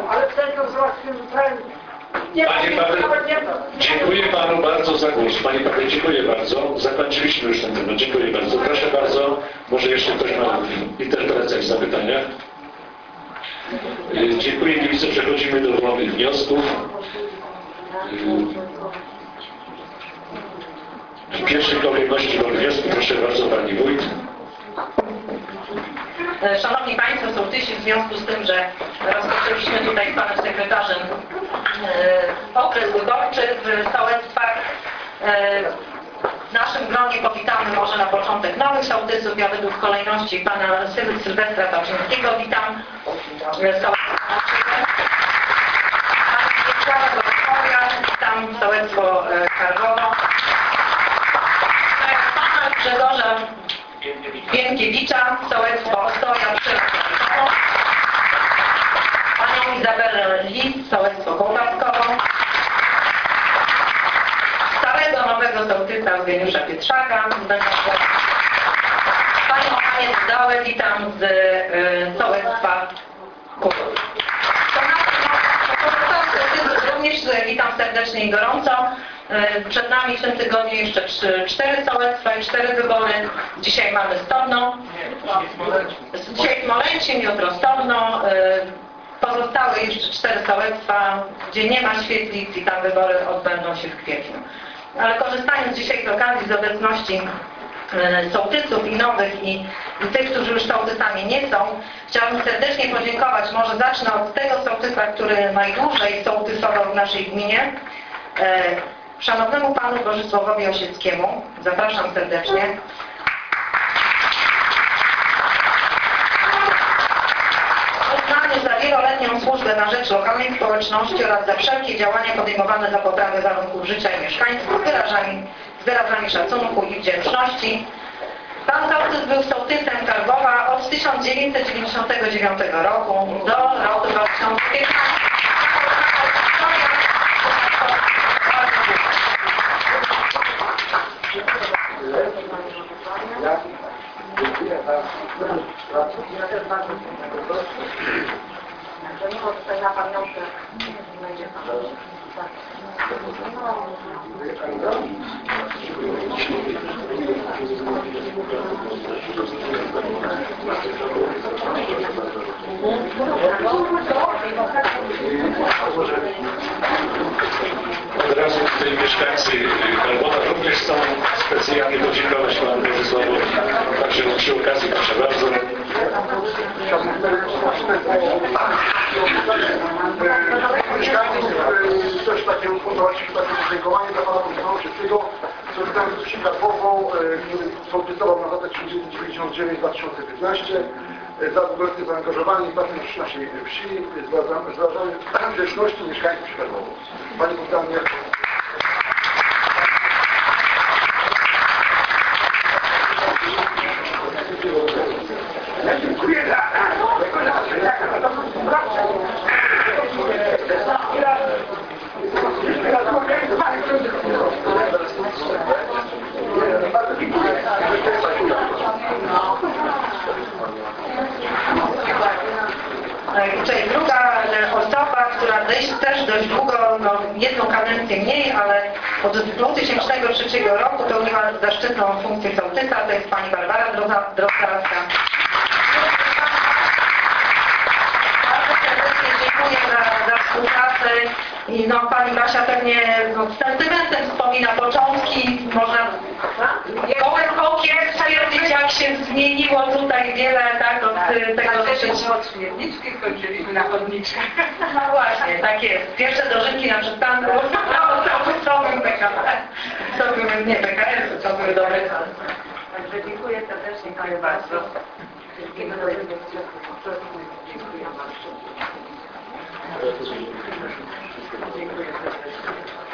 Panie Pawle, dziękuję Panu bardzo za głos. Panie Pawle, dziękuję bardzo. Zakończyliśmy już ten temat. Dziękuję bardzo. Proszę bardzo. Może jeszcze ktoś ma w interpelacjach, zapytaniach. Dziękuję. Nie widzę. Przechodzimy do wolnych wniosków. W pierwszej kolejności wątpliwości proszę bardzo Pani Wójt. Szanowni Państwo, sołtysi, w związku z tym, że rozpoczęliśmy tutaj z Panem Sekretarzem okres wyborczy w sołectwach, w naszym gronie powitamy może na początek nowych sołtysów. Ja według kolejności Pana Sylwestra Baczyńskiego witam sołectwo witam sołectwo Kargowo, Pana Grzegorza Bienkiewicza, sołectwo Ostoja, Panią Izabelę Lis, sołectwo Kołbaskowo, starego nowego sołtysa Eugeniusza Pietrzaka, Panią Anię Dałę witam z sołectwa Kurów. Również witam serdecznie i gorąco. Przed nami w tym tygodniu jeszcze 4 sołectwa i 4 wybory. Dzisiaj mamy Stobno, dzisiaj Smoleńcin, jutro Stobno. Pozostałe jeszcze 4 sołectwa, gdzie nie ma świetlic i tam wybory odbędą się w kwietniu. Ale korzystając dzisiaj z okazji, z obecności sołtysów i nowych i tych, którzy już sołtysami nie są, chciałabym serdecznie podziękować. Może zacznę od tego sołtysa, który najdłużej sołtysował w naszej gminie. Szanownemu Panu Bożysławowi Osieckiemu. Zapraszam serdecznie. Uznany za wieloletnią służbę na rzecz lokalnej społeczności oraz za wszelkie działania podejmowane za poprawę warunków życia i mieszkańców z wyrazami szacunku i wdzięczności. Pan sołtys był sołtysem Kargowa od 1999 roku do roku 2015. Nie ma tutaj na pamiątkę. Będzie pan. Od razu tutaj mieszkańcy Kargowa również chcą specjalnie podziękować Panu Bożysławowi. Także przy okazji proszę bardzo. Mieszkańców też takie ufundować takie podziękowanie dla Pana Bożysława Osieckiego, który tam z wsi Kargową, który sołtysował na latach 1999-2015. Za długoletnie zaangażowanie i partnerstwo naszej wsi. Zwracamy wdzięczności mieszkańców wsi Kargowo. Panie Bogdanie. Dziękuję za Czyli druga osoba, która też dość długo, jedną kadencję mniej, ale od 2003 roku pełniła zaszczytną funkcję sołtysa, to jest pani Barbara Drozdarska. Bardzo serdecznie dziękuję za współpracę i pani Basia pewnie z sentymentem wspomina początki, można gołym okiem stwierdzić, jak się zmieniło tutaj wiele, tak, od tego dosyć. Od śmietniczki skończyliśmy na chodniczkach. No właśnie, tak jest. Pierwsze dożynki na przystanku, co bym PKS, nie PKS, co bym dobry. Także dziękuję serdecznie Panie bardzo. Wszystkiego dobrego. Dziękuję bardzo. Dziękuję serdecznie.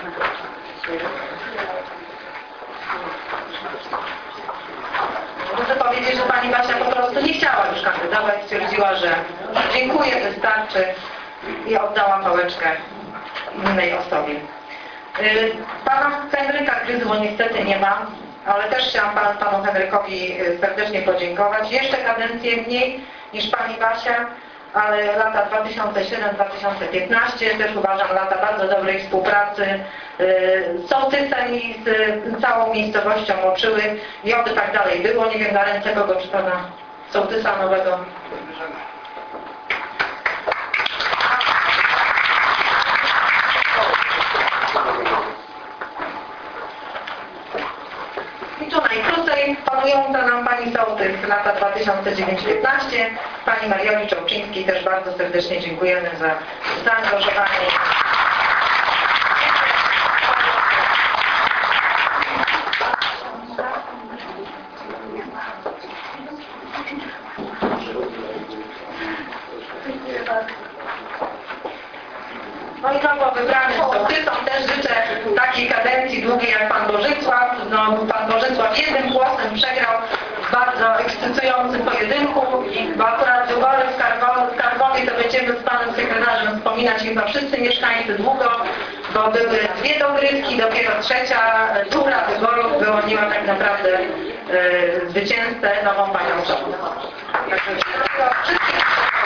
Muszę powiedzieć, że pani Basia po prostu nie chciała już kandydować, stwierdziła, że dziękuję, wystarczy i oddała pałeczkę innej osobie. Pana Henryka Gryzło niestety nie ma, ale też chciałam panu Henrykowi serdecznie podziękować. Jeszcze kadencję mniej niż pani Basia, ale lata 2007-2015 też uważam lata bardzo dobrej współpracy z sołtysem i z całą miejscowością Moczyły i oby tak dalej było. Nie wiem na ręce kogo, czy pana sołtysa nowego. przywódząca nam pani sołtys lata 2009-15, pani Marioli Czołczyńskiej też bardzo serdecznie dziękujemy za zaangażowanie. No i nowo wybranym sołtysom też życzę takiej kadencji długiej jak pan Bożysław. No, pan Bożysław jednym głosem przegrał w bardzo ekscytującym pojedynku, bo akurat wybory w Karwowie to będziemy z panem sekretarzem wspominać chyba wszyscy mieszkańcy długo, bo były dwie dogrywki, dopiero trzecia tura wyborów wyłoniła tak naprawdę zwycięzcę, nową panią sołtys. Także wszystkim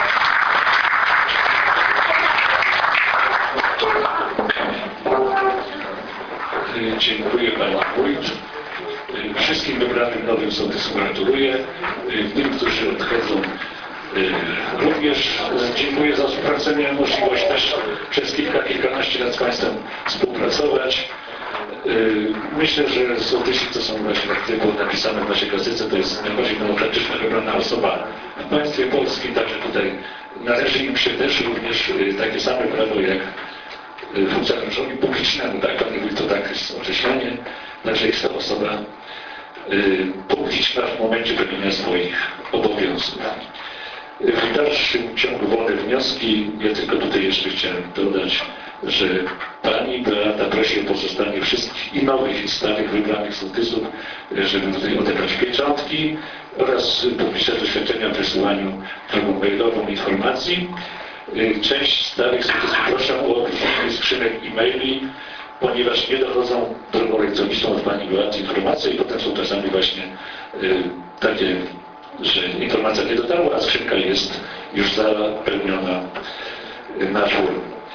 dziękuję pani wójt. Wszystkim wybranym nowym sołtysom gratuluję. Tym, którzy odchodzą, również dziękuję za współpracę. Miałem możliwość też przez kilkanaście lat z państwem współpracować. Myślę, że sołtysi to są właśnie, jak tutaj było napisane w naszej gazetce, to jest najbardziej demokratyczna wybrana osoba w państwie polskim, także tutaj należy im się też również takie same prawo jak funkcjonariuszowi publicznemu, tak? Pan wójt to tak jest określenie, także jest to osoba publiczna w momencie pełnienia swoich obowiązków. W dalszym ciągu wolne wnioski. Ja tylko tutaj jeszcze chciałem dodać, że pani Beata prosi o pozostanie wszystkich i nowych, i starych wybranych sołtysów, żeby tutaj odebrać pieczątki oraz podpisać doświadczenia w wysyłaniu drogą mailową informacji. Część starych sołtysów proszę o odrzucenie skrzynek e-maili, ponieważ nie dochodzą drogą elektroniczną od pani Beaty informacje i potem są czasami właśnie takie, że informacja nie dotarła, a skrzynka jest już zapełniona na żur.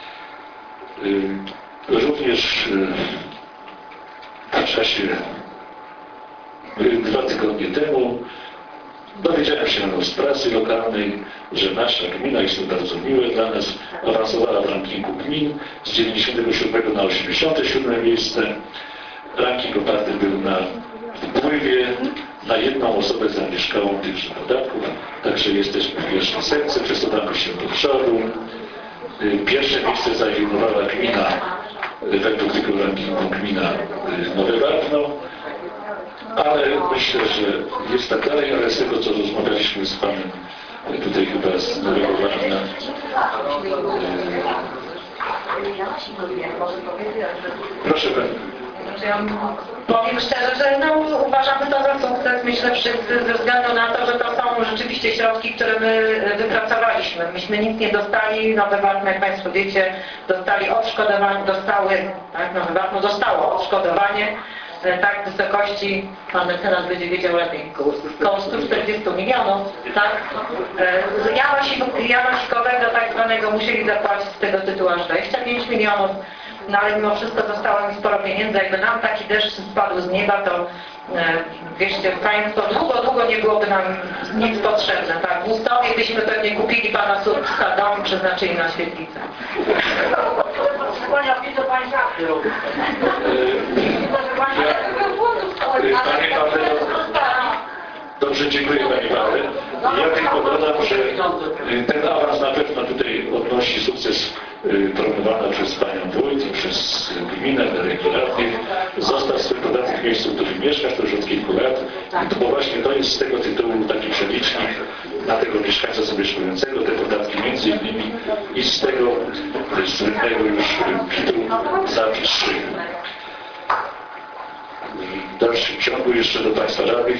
Również w czasie 2 tygodnie temu dowiedziałem się z prasy lokalnej, że nasza gmina, jest to bardzo miłe dla nas, awansowała w rankingu gmin z 97 na 87 miejsce. Ranking oparty był na wpływie na jedną osobę zamieszkałą tychże podatków, także jesteśmy w pierwszej sekcji, przesuwamy się do przodu. Pierwsze miejsce zajmowała gmina, według tego rankingu gmina Nowe Wapno, ale myślę, że jest tak dalej, ale z tego co rozmawialiśmy z panem tutaj chyba z Nowego Wapna, proszę pani. Ja powiem szczerze, że no, uważamy to za sukces, myślę wszyscy, ze względu na to, że to są rzeczywiście środki, które my wypracowaliśmy. Myśmy nic nie dostali, Nowe Wapno, jak państwo wiecie, dostali odszkodowanie, Nowe Wapno dostało odszkodowanie, tak, w wysokości, pan mecenas będzie wiedział lepiej, około 140 milionów, tak? Janosikowego tak zwanego musieli zapłacić z tego tytułu aż 25 milionów, no ale mimo wszystko zostało mi sporo pieniędzy, jakby nam taki deszcz spadł z nieba, to wierzcie państwo, długo nie byłoby nam nic potrzebne, tak? W Łustowie byśmy pewnie kupili pana Surksa dom, przeznaczyli na świetlicę. Panie Pawle, dobrze, dziękuję Panie Pawle. Ja tylko dodam, że ten awans na pewno tutaj odnosi sukces promowany przez Panią Wójt i przez gminę, radnych. Został swój podatek w miejscu, w którym mieszkasz, to już od kilku lat. I to właśnie to jest z tego tytułu taki przelicznik na tego mieszkańca zamieszkującego, te podatki między innymi i z tego słynnego już PIT-u zapis 3. W dalszym ciągu jeszcze do Państwa radnych.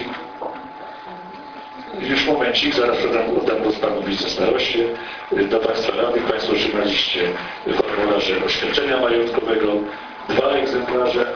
Już momencik, zaraz oddam głos Panu Wicestaroście. Do Państwa radnych. Państwo otrzymaliście formularze oświadczenia majątkowego, 2 egzemplarze.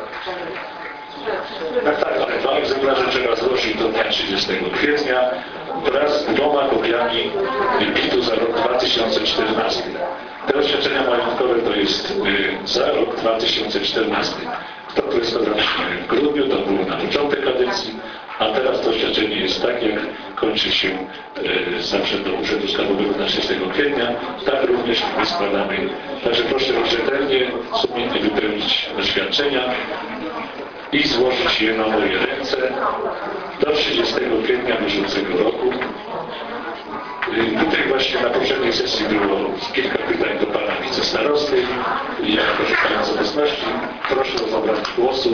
Tak, ale 2 egzemplarze trzeba złożyć do dnia 30 kwietnia wraz z 2 kopiami PIT-u za rok 2014. Te oświadczenia majątkowe to jest za rok 2014. To składaliśmy w grudniu, to było na początek kadencji, a teraz to oświadczenie jest tak, jak kończy się zawsze do Urzędu Skarbowego na 30 kwietnia, tak również my składamy. Także proszę rzetelnie, sumiennie wypełnić oświadczenia i złożyć je na moje ręce. bieżące do 30 kwietnia bieżącego roku. Tutaj właśnie na poprzedniej sesji było kilka pytań do pana wicestarosty. Ja proszę pana z obecności proszę o zabranie głosu.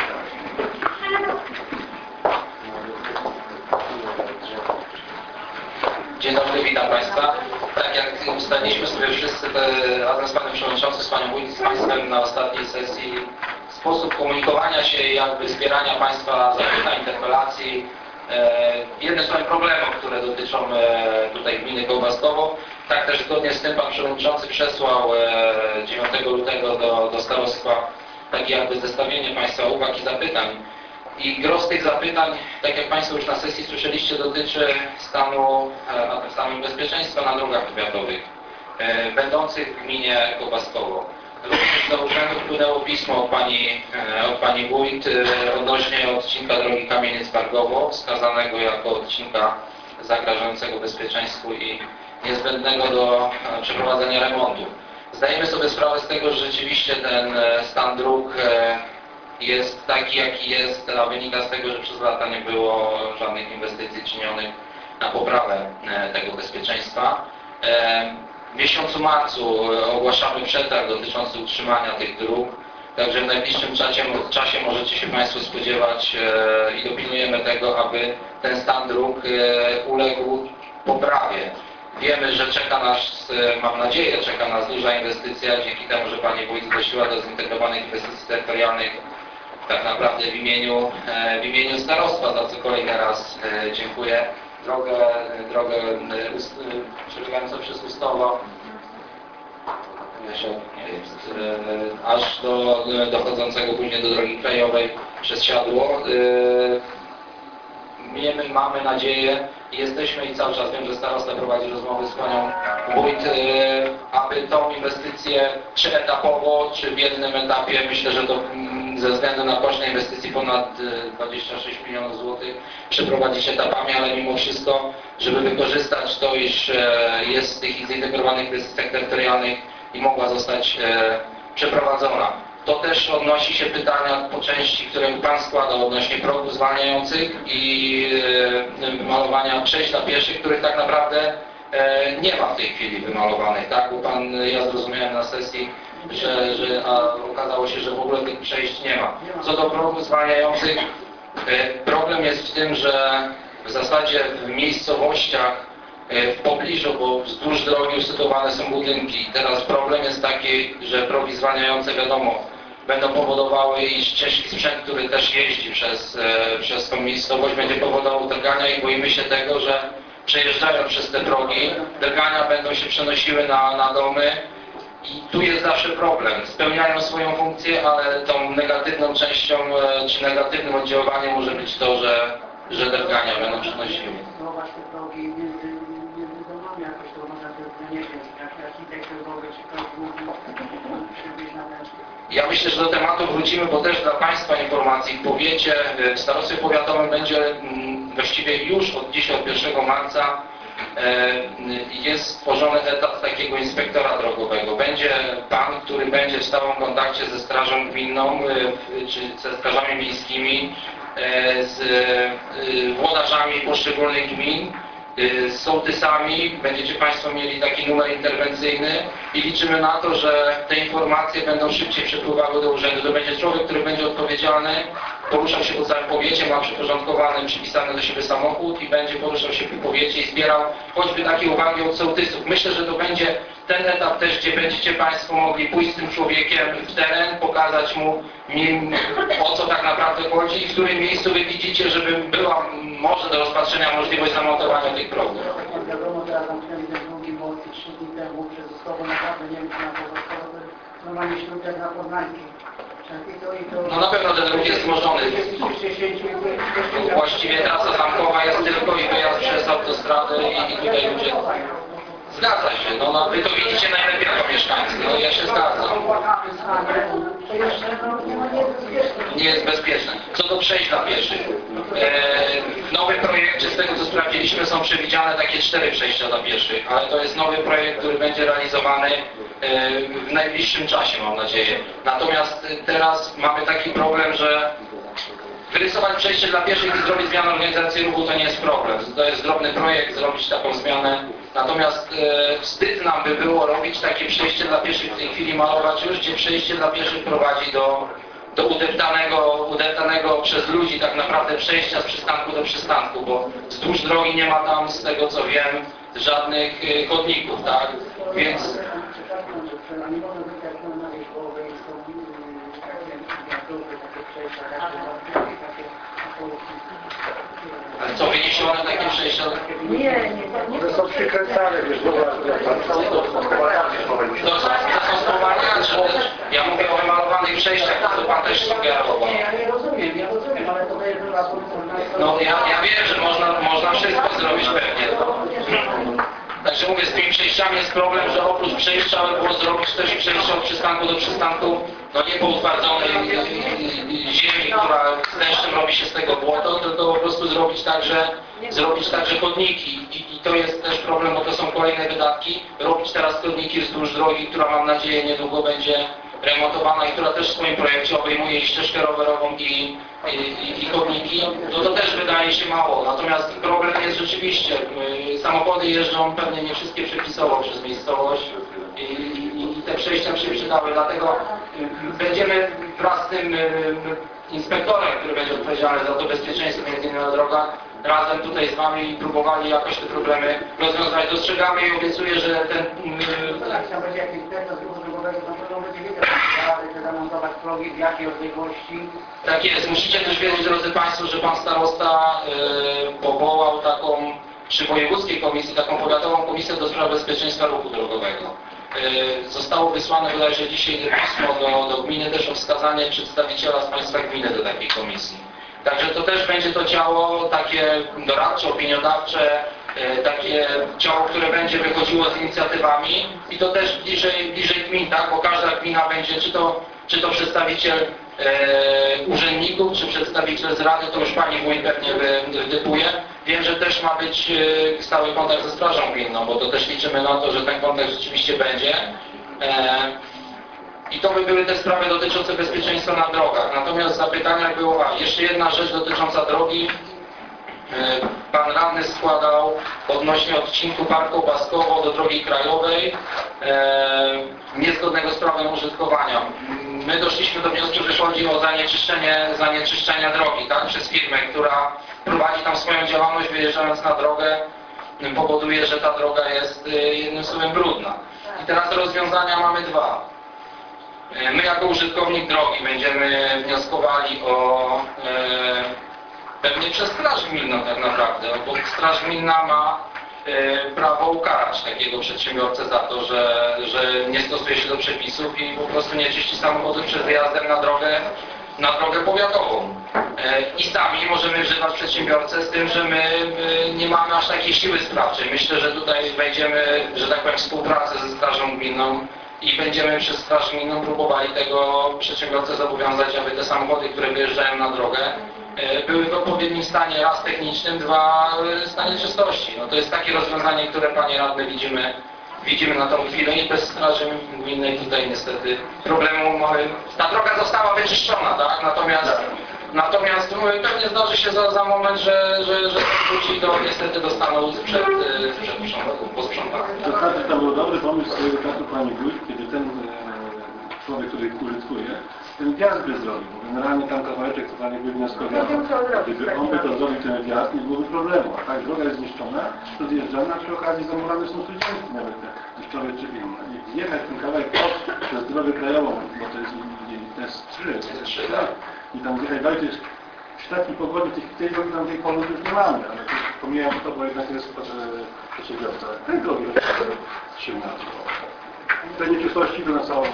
Dzień dobry, witam Państwa. Tak jak ustaliliśmy sobie wszyscy razem z Panem Przewodniczącym, z Panią Wójt, z Państwem na ostatniej sesji sposób komunikowania się i jakby wspierania Państwa zapytań, interpelacji, jednym słowem problemów, które dotyczą tutaj gminy Kołbaskowo. Tak też zgodnie z tym Pan Przewodniczący przesłał 9 lutego do starostwa takie jakby zestawienie Państwa uwag i zapytań. I gros tych zapytań, tak jak Państwo już na sesji słyszeliście, dotyczy stanu bezpieczeństwa na drogach powiatowych będących w gminie Kołbaskowo. Również do urzędu wpłynęło pismo od pani Wójt odnośnie odcinka drogi Kamieniec-Bargowo, wskazanego jako odcinka zagrażającego bezpieczeństwu i niezbędnego do przeprowadzenia remontu. Zdajemy sobie sprawę z tego, że rzeczywiście ten stan dróg jest taki, jaki jest, a wynika z tego, że przez lata nie było żadnych inwestycji czynionych na poprawę tego bezpieczeństwa. W miesiącu marcu ogłaszamy przetarg dotyczący utrzymania tych dróg, także w najbliższym czasie możecie się Państwo spodziewać i dopilnujemy tego, aby ten stan dróg uległ poprawie. Wiemy, że czeka nas, mam nadzieję, czeka nas duża inwestycja, dzięki temu, że Pani Wójt zgłosiła do zintegrowanych inwestycji terytorialnych tak naprawdę w imieniu starostwa, za co kolejny raz dziękuję. Drogę przebiegającą przez Ustowo, aż do dochodzącego później do drogi krajowej przez Siadło. Mamy nadzieję i jesteśmy i cały czas wiem, że starosta prowadzi rozmowy z Panią Wójt, aby tą inwestycję czy etapowo, czy w jednym etapie, myślę, że to ze względu na koszt inwestycji ponad 26 milionów złotych przeprowadzić etapami, ale mimo wszystko, żeby wykorzystać to, iż jest w tych zintegrowanych inwestycjach terytorialnych i mogła zostać przeprowadzona. To też odnosi się pytania po części, które Pan składał odnośnie progów zwalniających i wymalowania przejść dla pieszych, których tak naprawdę nie ma w tej chwili wymalowanych, tak? Bo ja zrozumiałem na sesji, że okazało się, że w ogóle tych przejść nie ma. Co do progów zwalniających, problem jest w tym, że w zasadzie w miejscowościach w pobliżu, bo wzdłuż drogi usytuowane są budynki. Teraz problem jest taki, że progi zwalniające, wiadomo, będą powodowały, iż ciężki sprzęt, który też jeździ przez tą miejscowość, będzie powodował drgania i boimy się tego, że przejeżdżając przez te progi, drgania będą się przenosiły na domy i tu jest zawsze problem. Spełniają swoją funkcję, ale tą negatywną częścią, czy negatywnym oddziaływaniem może być to, że drgania będą przenosiły. No właśnie drogi między domami jakoś to można nie wiem, jak architekt drogowy czy ktoś mówi, przywieźć na ten. Ja myślę, że do tematu wrócimy, bo też dla Państwa informacji w powiecie, w starostwie powiatowym będzie właściwie już od dzisiaj, od 1 marca jest stworzony etat takiego inspektora drogowego. Będzie pan, który będzie w stałym kontakcie ze strażą gminną, czy ze strażami miejskimi, z włodarzami poszczególnych gmin, z sołtysami. Będziecie Państwo mieli taki numer interwencyjny i liczymy na to, że te informacje będą szybciej przepływały do urzędu. To będzie człowiek, który będzie odpowiedzialny, poruszał się po całym powiecie, ma przyporządkowany, przypisany do siebie samochód i będzie poruszał się po powiecie i zbierał choćby takie uwagi od sołtysów. Myślę, że to będzie ten etap też, gdzie będziecie Państwo mogli pójść z tym człowiekiem w teren, pokazać mu, o co tak naprawdę chodzi i w którym miejscu Wy widzicie, żeby była może do rozpatrzenia możliwość zamontowania tych progów. Wiadomo, teraz zamknęli ten drugi most 3 dni temu przez Ustowo, naprawdę nie wiem, czy na Kołbaskowo, normalnie ślub jak na Poznańskiej. No na pewno ten ruch jest zmożony. Właściwie trasa zamkowa jest tylko i wyjazd przez autostradę i tutaj ludzie... Zgadza się, no Wy to widzicie najlepiej jako mieszkańcy, no ja się zgadzam. Nie jest bezpieczne. Co do przejść dla pieszych. W nowym projekcie, z tego co sprawdziliśmy, są przewidziane takie 4 przejścia dla pieszych, ale to jest nowy projekt, który będzie realizowany w najbliższym czasie, mam nadzieję. Natomiast teraz mamy taki problem, że Wyrysować przejście dla pieszych i zrobić zmianę organizacji ruchu to nie jest problem. To jest drobny projekt, zrobić taką zmianę. Natomiast wstyd nam by było robić takie przejście dla pieszych w tej chwili, malować już, gdzie przejście dla pieszych prowadzi do udeptanego przez ludzi tak naprawdę przejścia z przystanku do przystanku, bo wzdłuż drogi nie ma tam, z tego co wiem, żadnych chodników, tak? Więc ale co, wyniesione takie przejścia? Nie. One są przykręcane, wiesz, To są stosowania, czy też, ja mówię o wymalowanych przejściach, to pan też sugerował. Nie, ja nie rozumiem, ale to jest druga forma. No ja wiem, że można wszystko zrobić pewnie. Także mówię, z tymi przejściami jest problem, że oprócz przejścia trzeba by było zrobić też przejście od przystanku do przystanku, no nie po utwardzonej ziemi, która z deszczem robi się z tego błoto, tylko po prostu zrobić także chodniki. I to jest też problem, bo to są kolejne wydatki. Robić teraz chodniki wzdłuż drogi, która mam nadzieję niedługo będzie remontowana i która też w swoim projekcie obejmuje i ścieżkę rowerową i chodniki, to też wydaje się mało. Natomiast problem jest rzeczywiście, samochody jeżdżą pewnie nie wszystkie przepisowo przez miejscowość i te przejścia się przydały, dlatego będziemy wraz z tym inspektorem, który będzie odpowiedzialny za to bezpieczeństwo między innymi na drogach, razem tutaj z Wami próbowali jakoś te problemy rozwiązać. Dostrzegamy i obiecuję, że ten... Jak tam będzie jakiś inspektor z ruchu drogowego, to pewno będzie wiedział, jak zamontować progi, w jakiej odległości. Tak jest. Musicie też wiedzieć, drodzy Państwo, że Pan Starosta powołał taką przy Wojewódzkiej Komisji, taką powiatową komisję do spraw bezpieczeństwa ruchu drogowego. Zostało wysłane bodajże dzisiaj pismo do gminy też o wskazanie przedstawiciela z Państwa gminy do takiej komisji. Także to też będzie to działo takie doradcze, opiniodawcze, takie działo, które będzie wychodziło z inicjatywami i to też bliżej gmin, tak? Bo każda gmina będzie, czy to przedstawiciel urzędników, czy przedstawiciel z Rady, to już Pani Wójt pewnie wytypuje. Wiem, że też ma być stały kontakt ze Strażą Gminną, bo to też liczymy na to, że ten kontakt rzeczywiście będzie. I to by były te sprawy dotyczące bezpieczeństwa na drogach. Natomiast w zapytaniach było, jeszcze jedna rzecz dotycząca drogi. Pan radny składał odnośnie odcinku Parku Baskowo do drogi krajowej niezgodnego z prawem użytkowania. My doszliśmy do wniosku, że chodzi o zanieczyszczenie drogi, tak? Przez firmę, która prowadzi tam swoją działalność, wyjeżdżając na drogę, powoduje, że ta droga jest jednym słowem brudna. I teraz rozwiązania mamy dwa. My jako użytkownik drogi będziemy wnioskowali o pewnie przez Straż Gminną tak naprawdę, bo Straż Gminna ma prawo ukarać takiego przedsiębiorcę za to, że nie stosuje się do przepisów i po prostu nie czyści samochodów przed wyjazdem na drogę powiatową. I sami możemy wzywać przedsiębiorcę z tym, że my nie mamy aż takiej siły sprawczej. Myślę, że tutaj wejdziemy, że tak powiem, w współpracę ze Strażą Gminną i będziemy przez Straż Gminną próbowali tego przedsiębiorcę zobowiązać, aby te samochody, które wyjeżdżają na drogę, były w odpowiednim stanie, raz technicznym, dwa w stanie czystości. No to jest takie rozwiązanie, które, Panie Radny, widzimy na tą chwilę i bez Straży Gminnej tutaj niestety problemu mamy. Ta droga została wyczyszczona, tak? Natomiast pewnie zdarzy się za moment, że wróci niestety do stanu przed posprzątaniem. To tam był dobry pomysł swojego czasu Pani Wójt, kiedy ten człowiek, który użytkuje, ten wjazd by zrobił. Generalnie tam kawałeczek, co Pani Wójt wnioskował. Gdyby on by to zrobił, ten wjazd, nie byłoby problemu. A tak droga jest zniszczona, rozjeżdżana, przy okazji zamulane są studenci, nawet te deszczowe czy inne. I zjechać ten kawałek przez drogę krajową, bo to jest 3, tak? I tam zjechać dalej, to jest przy takiej pogodzie, tej drogi tam tej porząd już nie mamy, ale pomijam to, bo jednak jest przedsiębiorca. Tej drogi się nazywa. Te nieczystości by na całą.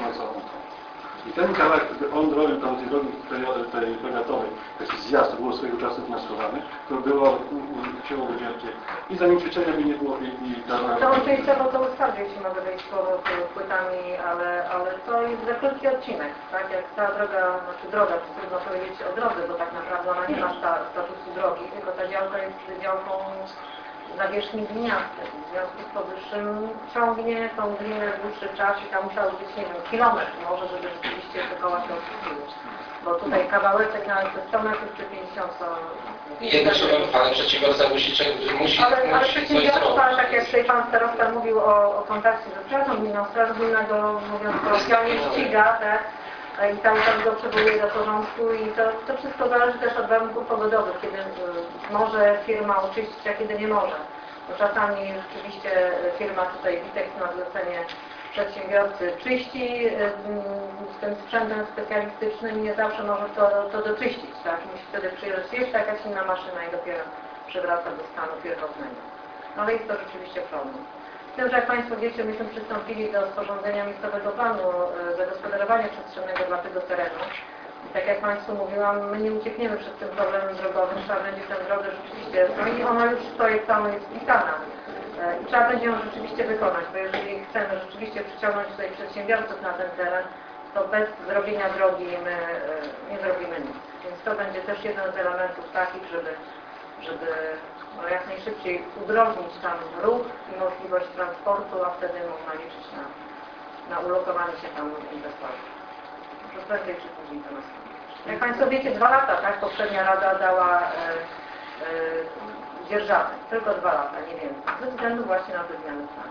I ten kawałek, gdyby on zrobił tam tej drogi tej powiatowej, taki zjazd, to było swojego czasu wnioskowany, to było siłowo wielkie. I zanieczyszczenia by nie było To częściowo to ustawię, jeśli mogę wejść po płytami, ale to jest za krótki odcinek, tak? Jak ta droga, trudno powiedzieć o drodze, bo tak naprawdę ona nie ma statusu drogi, tylko ta działka jest działką nawierzchni gliniastej. W związku z powyższym ciągnie tą glinę dłuższy czas i tam musiał być, nie wiem, kilometr może, żeby rzeczywiście te koła się oczyściły. Bo tutaj kawałeczek nawet te 100 metrów czy 50 to... Jedno słowo, ale przedsiębiorca musi Ale coś przedsiębiorca, zrobić. tak jak tutaj pan starosta mówił o kontakcie ze strażą gminną, straż gminna go, mówiąc kolokwialnie, ściga, tak? I cały czas go przywołuje do porządku i to wszystko zależy też od warunków pogodowych, kiedy może firma oczyścić, a kiedy nie może. Bo czasami rzeczywiście firma tutaj Witex na zlecenie przedsiębiorcy czyści z tym sprzętem specjalistycznym i nie zawsze może to doczyścić, tak? Musi wtedy przyjechać jeszcze jakaś inna maszyna i dopiero przywraca do stanu pierwotnego. No ale jest to rzeczywiście problem. Z tym, że jak Państwo wiecie, myśmy przystąpili do sporządzenia miejscowego planu zagospodarowania przestrzennego dla tego terenu. I tak jak Państwu mówiłam, my nie uciekniemy przed tym problemem drogowym, trzeba będzie tę drogę rzeczywiście, no i ona już projektowana jest wpisana. I trzeba będzie ją rzeczywiście wykonać, bo jeżeli chcemy rzeczywiście przyciągnąć tutaj przedsiębiorców na ten teren, to bez zrobienia drogi my nie zrobimy nic. Więc to będzie też jeden z elementów takich, żeby no, jak najszybciej udrożnić tam ruch i możliwość transportu, a wtedy można liczyć na ulokowanie się tam inwestorów. Może prędzej czy później to nastąpi. Jak Państwo wiecie, 2 lata, tak? Poprzednia Rada dała dzierżawy. Tylko 2 lata, nie więcej. Ze względu właśnie na te zmiany stanu.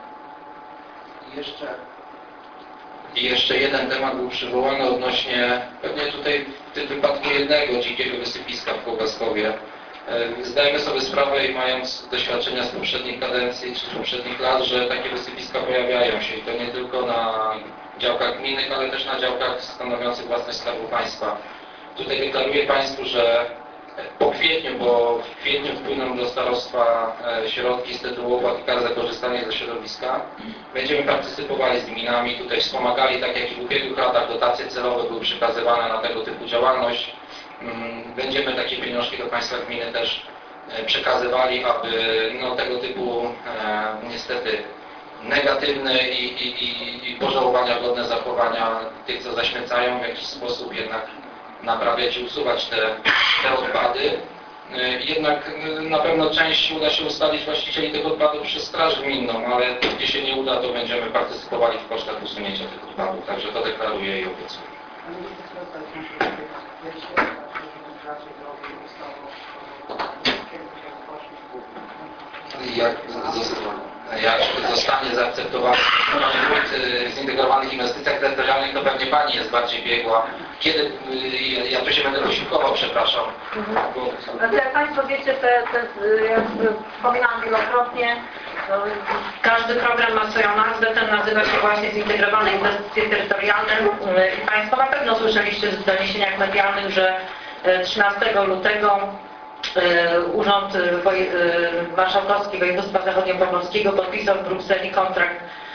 I jeszcze jeden temat był przywołany odnośnie, pewnie tutaj w tym wypadku jednego dzikiego wysypiska w Kołbaskowie. Zdajemy sobie sprawę i mając doświadczenia z poprzednich kadencji czy z poprzednich lat, że takie wysypiska pojawiają się i to nie tylko na działkach gminnych, ale też na działkach stanowiących własność Skarbu Państwa. Tutaj deklaruję Państwu, że po kwietniu, bo w kwietniu wpłyną do starostwa środki z tytułu opłat i kar za korzystanie ze środowiska. Będziemy partycypowali z gminami, tutaj wspomagali, tak jak i w ubiegłych latach, dotacje celowe były przekazywane na tego typu działalność. Będziemy takie pieniążki do Państwa gminy też przekazywali, aby no, tego typu niestety negatywne i pożałowania godne zachowania tych, co zaśmiecają, w jakiś sposób jednak naprawiać i usuwać te odpady. Jednak na pewno część uda się ustalić właścicieli tych odpadów przez Straż Gminną, ale gdzie się nie uda, to będziemy partycypowali w kosztach usunięcia tych odpadów. Także to deklaruję i obiecuję. Jak zostanie zaakceptowany w zintegrowanych inwestycjach terytorialnych, to pewnie Pani jest bardziej biegła. Kiedy, ja tu się będę posiłkował, przepraszam. Znaczy, jak Państwo wiecie, jak wspominałam wielokrotnie, każdy program ma swoją nazwę, ten nazywa się właśnie Zintegrowane Inwestycje Terytorialne i Państwo na pewno słyszeliście w doniesieniach medialnych, że 13 lutego Urząd Marszałkowski Województwa Zachodniopomorskiego podpisał w Brukseli kontrakt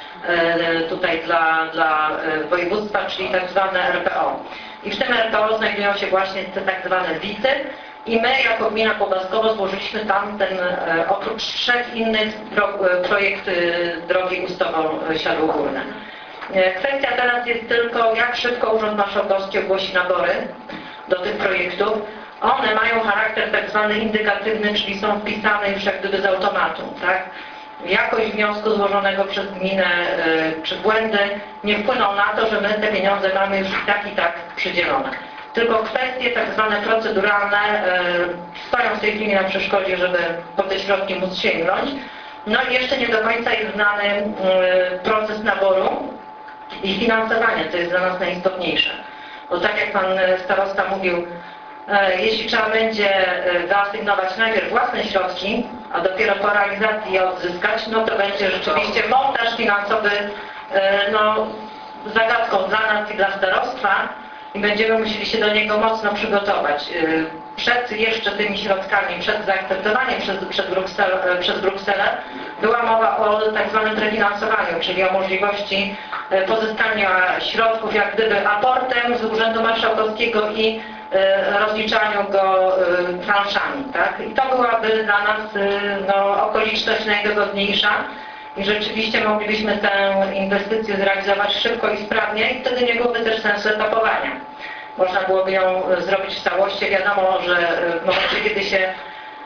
tutaj dla województwa, czyli tak zwane RPO. I w tym RPO znajdują się właśnie te tak zwane WIT-y i my jako gmina Kołbaskowo złożyliśmy tam oprócz 3 innych projekt drogi Ustowo-Siadło-Górne. Kwestia teraz jest tylko, jak szybko Urząd Marszałkowski ogłosi nabory do tych projektów. One mają charakter tak zwany indykatywny, czyli są wpisane już jak gdyby z automatu, tak? Jakość wniosku złożonego przez gminę czy błędy nie wpłyną na to, że my te pieniądze mamy już i tak przydzielone. Tylko kwestie tak zwane proceduralne stoją w tej chwili na przeszkodzie, żeby po te środki móc sięgnąć. No i jeszcze nie do końca jest znany proces naboru i finansowania, co jest dla nas najistotniejsze. Bo tak jak Pan starosta mówił, jeśli trzeba będzie wyasygnować najpierw własne środki, a dopiero po realizacji je odzyskać, no to będzie rzeczywiście montaż finansowy no, zagadką dla nas i dla starostwa i będziemy musieli się do niego mocno przygotować. Przed jeszcze tymi środkami, przed zaakceptowaniem przez Brukselę była mowa o tak zwanym prefinansowaniu, czyli o możliwości pozyskania środków jak gdyby aportem z Urzędu Marszałkowskiego i rozliczaniu go transzami. Tak? I to byłaby dla nas no, okoliczność najdogodniejsza i rzeczywiście moglibyśmy tę inwestycję zrealizować szybko i sprawnie i wtedy nie byłoby też sensu etapowania. Można byłoby ją zrobić w całości. Wiadomo, że w momencie, kiedy się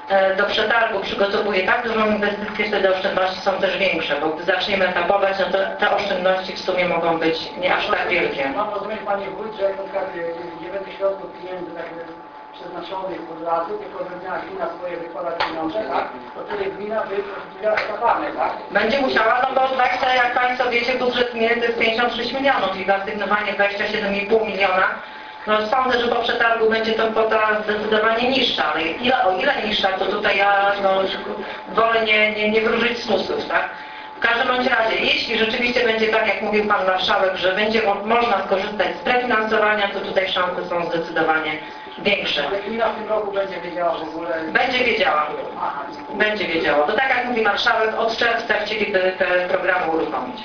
do przetargu przygotowuje tak dużą inwestycję, wtedy oszczędności są też większe, bo gdy zaczniemy etapować, no to te oszczędności w sumie mogą być nie aż tak wielkie. Mam rozumieć, Panie Wójt, że na przykład nie będzie środków pieniędzy tak przeznaczonych od razu, tylko że gmina swoje wykłada pieniądze, tak? To wtedy gmina by etapami, tak? Będzie musiała, no bo 20, jak Państwo wiecie, budżet gminy to jest 56 milionów i wyasygnowanie 27,5 miliona. No sądzę, że po przetargu będzie to kwota zdecydowanie niższa, ale o ile niższa, to tutaj ja wolę nie wróżyć z fusów, tak? W każdym bądź razie, jeśli rzeczywiście będzie tak, jak mówił Pan Marszałek, że będzie można skorzystać z prefinansowania, to tutaj szanse są zdecydowanie większe. Ale gmina w tym roku będzie wiedziała w ogóle... Będzie wiedziała. Będzie wiedziała. Bo tak jak mówi Marszałek, od czerwca chcieliby te programy uruchomić.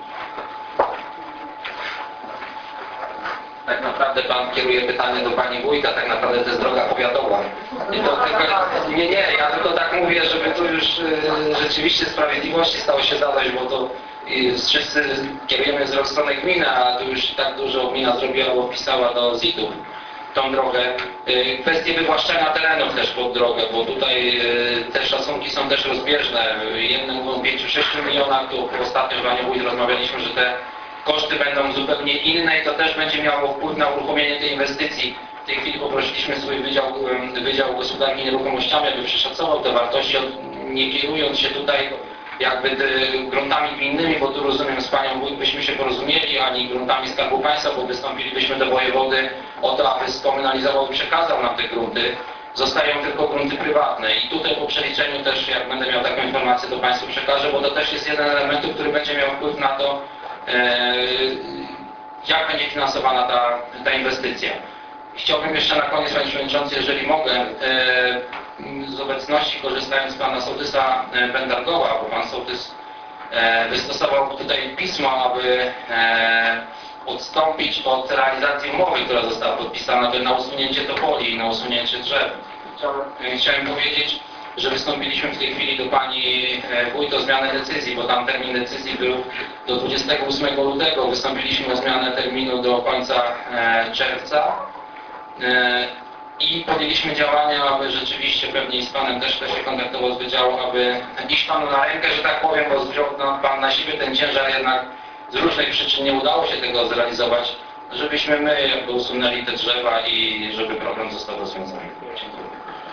Tak naprawdę Pan kieruje pytanie do Pani Wójta, tak naprawdę to jest droga powiatowa. I to tylko, nie, ja tylko tak mówię, żeby tu już rzeczywiście sprawiedliwości stało się zadość, bo to wszyscy kierujemy wzrok w stronę gminy, a tu już tak dużo gmina zrobiła, bo wpisała do ZIT-ów tą drogę. Kwestie wywłaszczenia terenów też pod drogę, bo tutaj te szacunki są też rozbieżne. Jedne mówią o 5-6 milionach, tu ostatnio z Panią Wójt rozmawialiśmy, że te koszty będą zupełnie inne i to też będzie miało wpływ na uruchomienie tej inwestycji. W tej chwili poprosiliśmy swój Wydział Gospodarki Nieruchomościami, aby przeszacował te wartości, nie kierując się tutaj jakby gruntami gminnymi, bo tu rozumiem z Panią Wójt byśmy się porozumieli, ani gruntami Skarbu Państwa, bo wystąpilibyśmy do wojewody o to, aby skomunalizował i przekazał nam te grunty. Zostają tylko grunty prywatne i tutaj po przeliczeniu też, jak będę miał taką informację, to Państwu przekażę, bo to też jest jeden element, który będzie miał wpływ na to, jak będzie finansowana ta inwestycja. Chciałbym jeszcze na koniec, Panie Przewodniczący, jeżeli mogę, z obecności, korzystając z Pana Sołtysa Bendargoła, bo Pan Sołtys wystosował tutaj pismo, aby odstąpić od realizacji umowy, która została podpisana na usunięcie topoli i na usunięcie drzew. Chciałem powiedzieć, że wystąpiliśmy w tej chwili do Pani Wójt o zmianę decyzji, bo tam termin decyzji był do 28 lutego. Wystąpiliśmy o zmianę terminu do końca czerwca i podjęliśmy działania, aby rzeczywiście pewnie z Panem też się kontaktował z Wydziału, aby iść Panu na rękę, że tak powiem, bo wziął Pan na siebie ten ciężar, jednak z różnych przyczyn nie udało się tego zrealizować, żebyśmy my jakby usunęli te drzewa i żeby problem został rozwiązany. Dziękuję.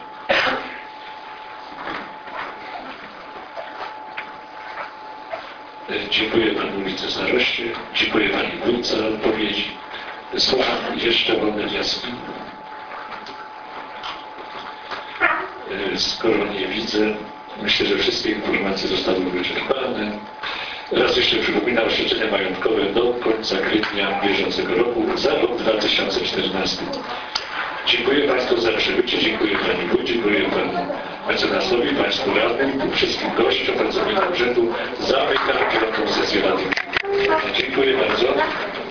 Dziękuję Panu Wicesaroście, dziękuję Pani Wójt za odpowiedzi. Słucham jeszcze wolne wnioski. Skoro nie widzę, myślę, że wszystkie informacje zostały wyczerpane. Raz jeszcze przypominam, oświadczenia majątkowe do końca kwietnia bieżącego roku za rok 2014. Dziękuję Państwu za przybycie, dziękuję Pani Wójt, dziękuję Panu mecenasowi, Państwu radnym, wszystkim gościom, pracownikom urzędu za wyjechanie 9. sesję Rady. Dziękuję bardzo.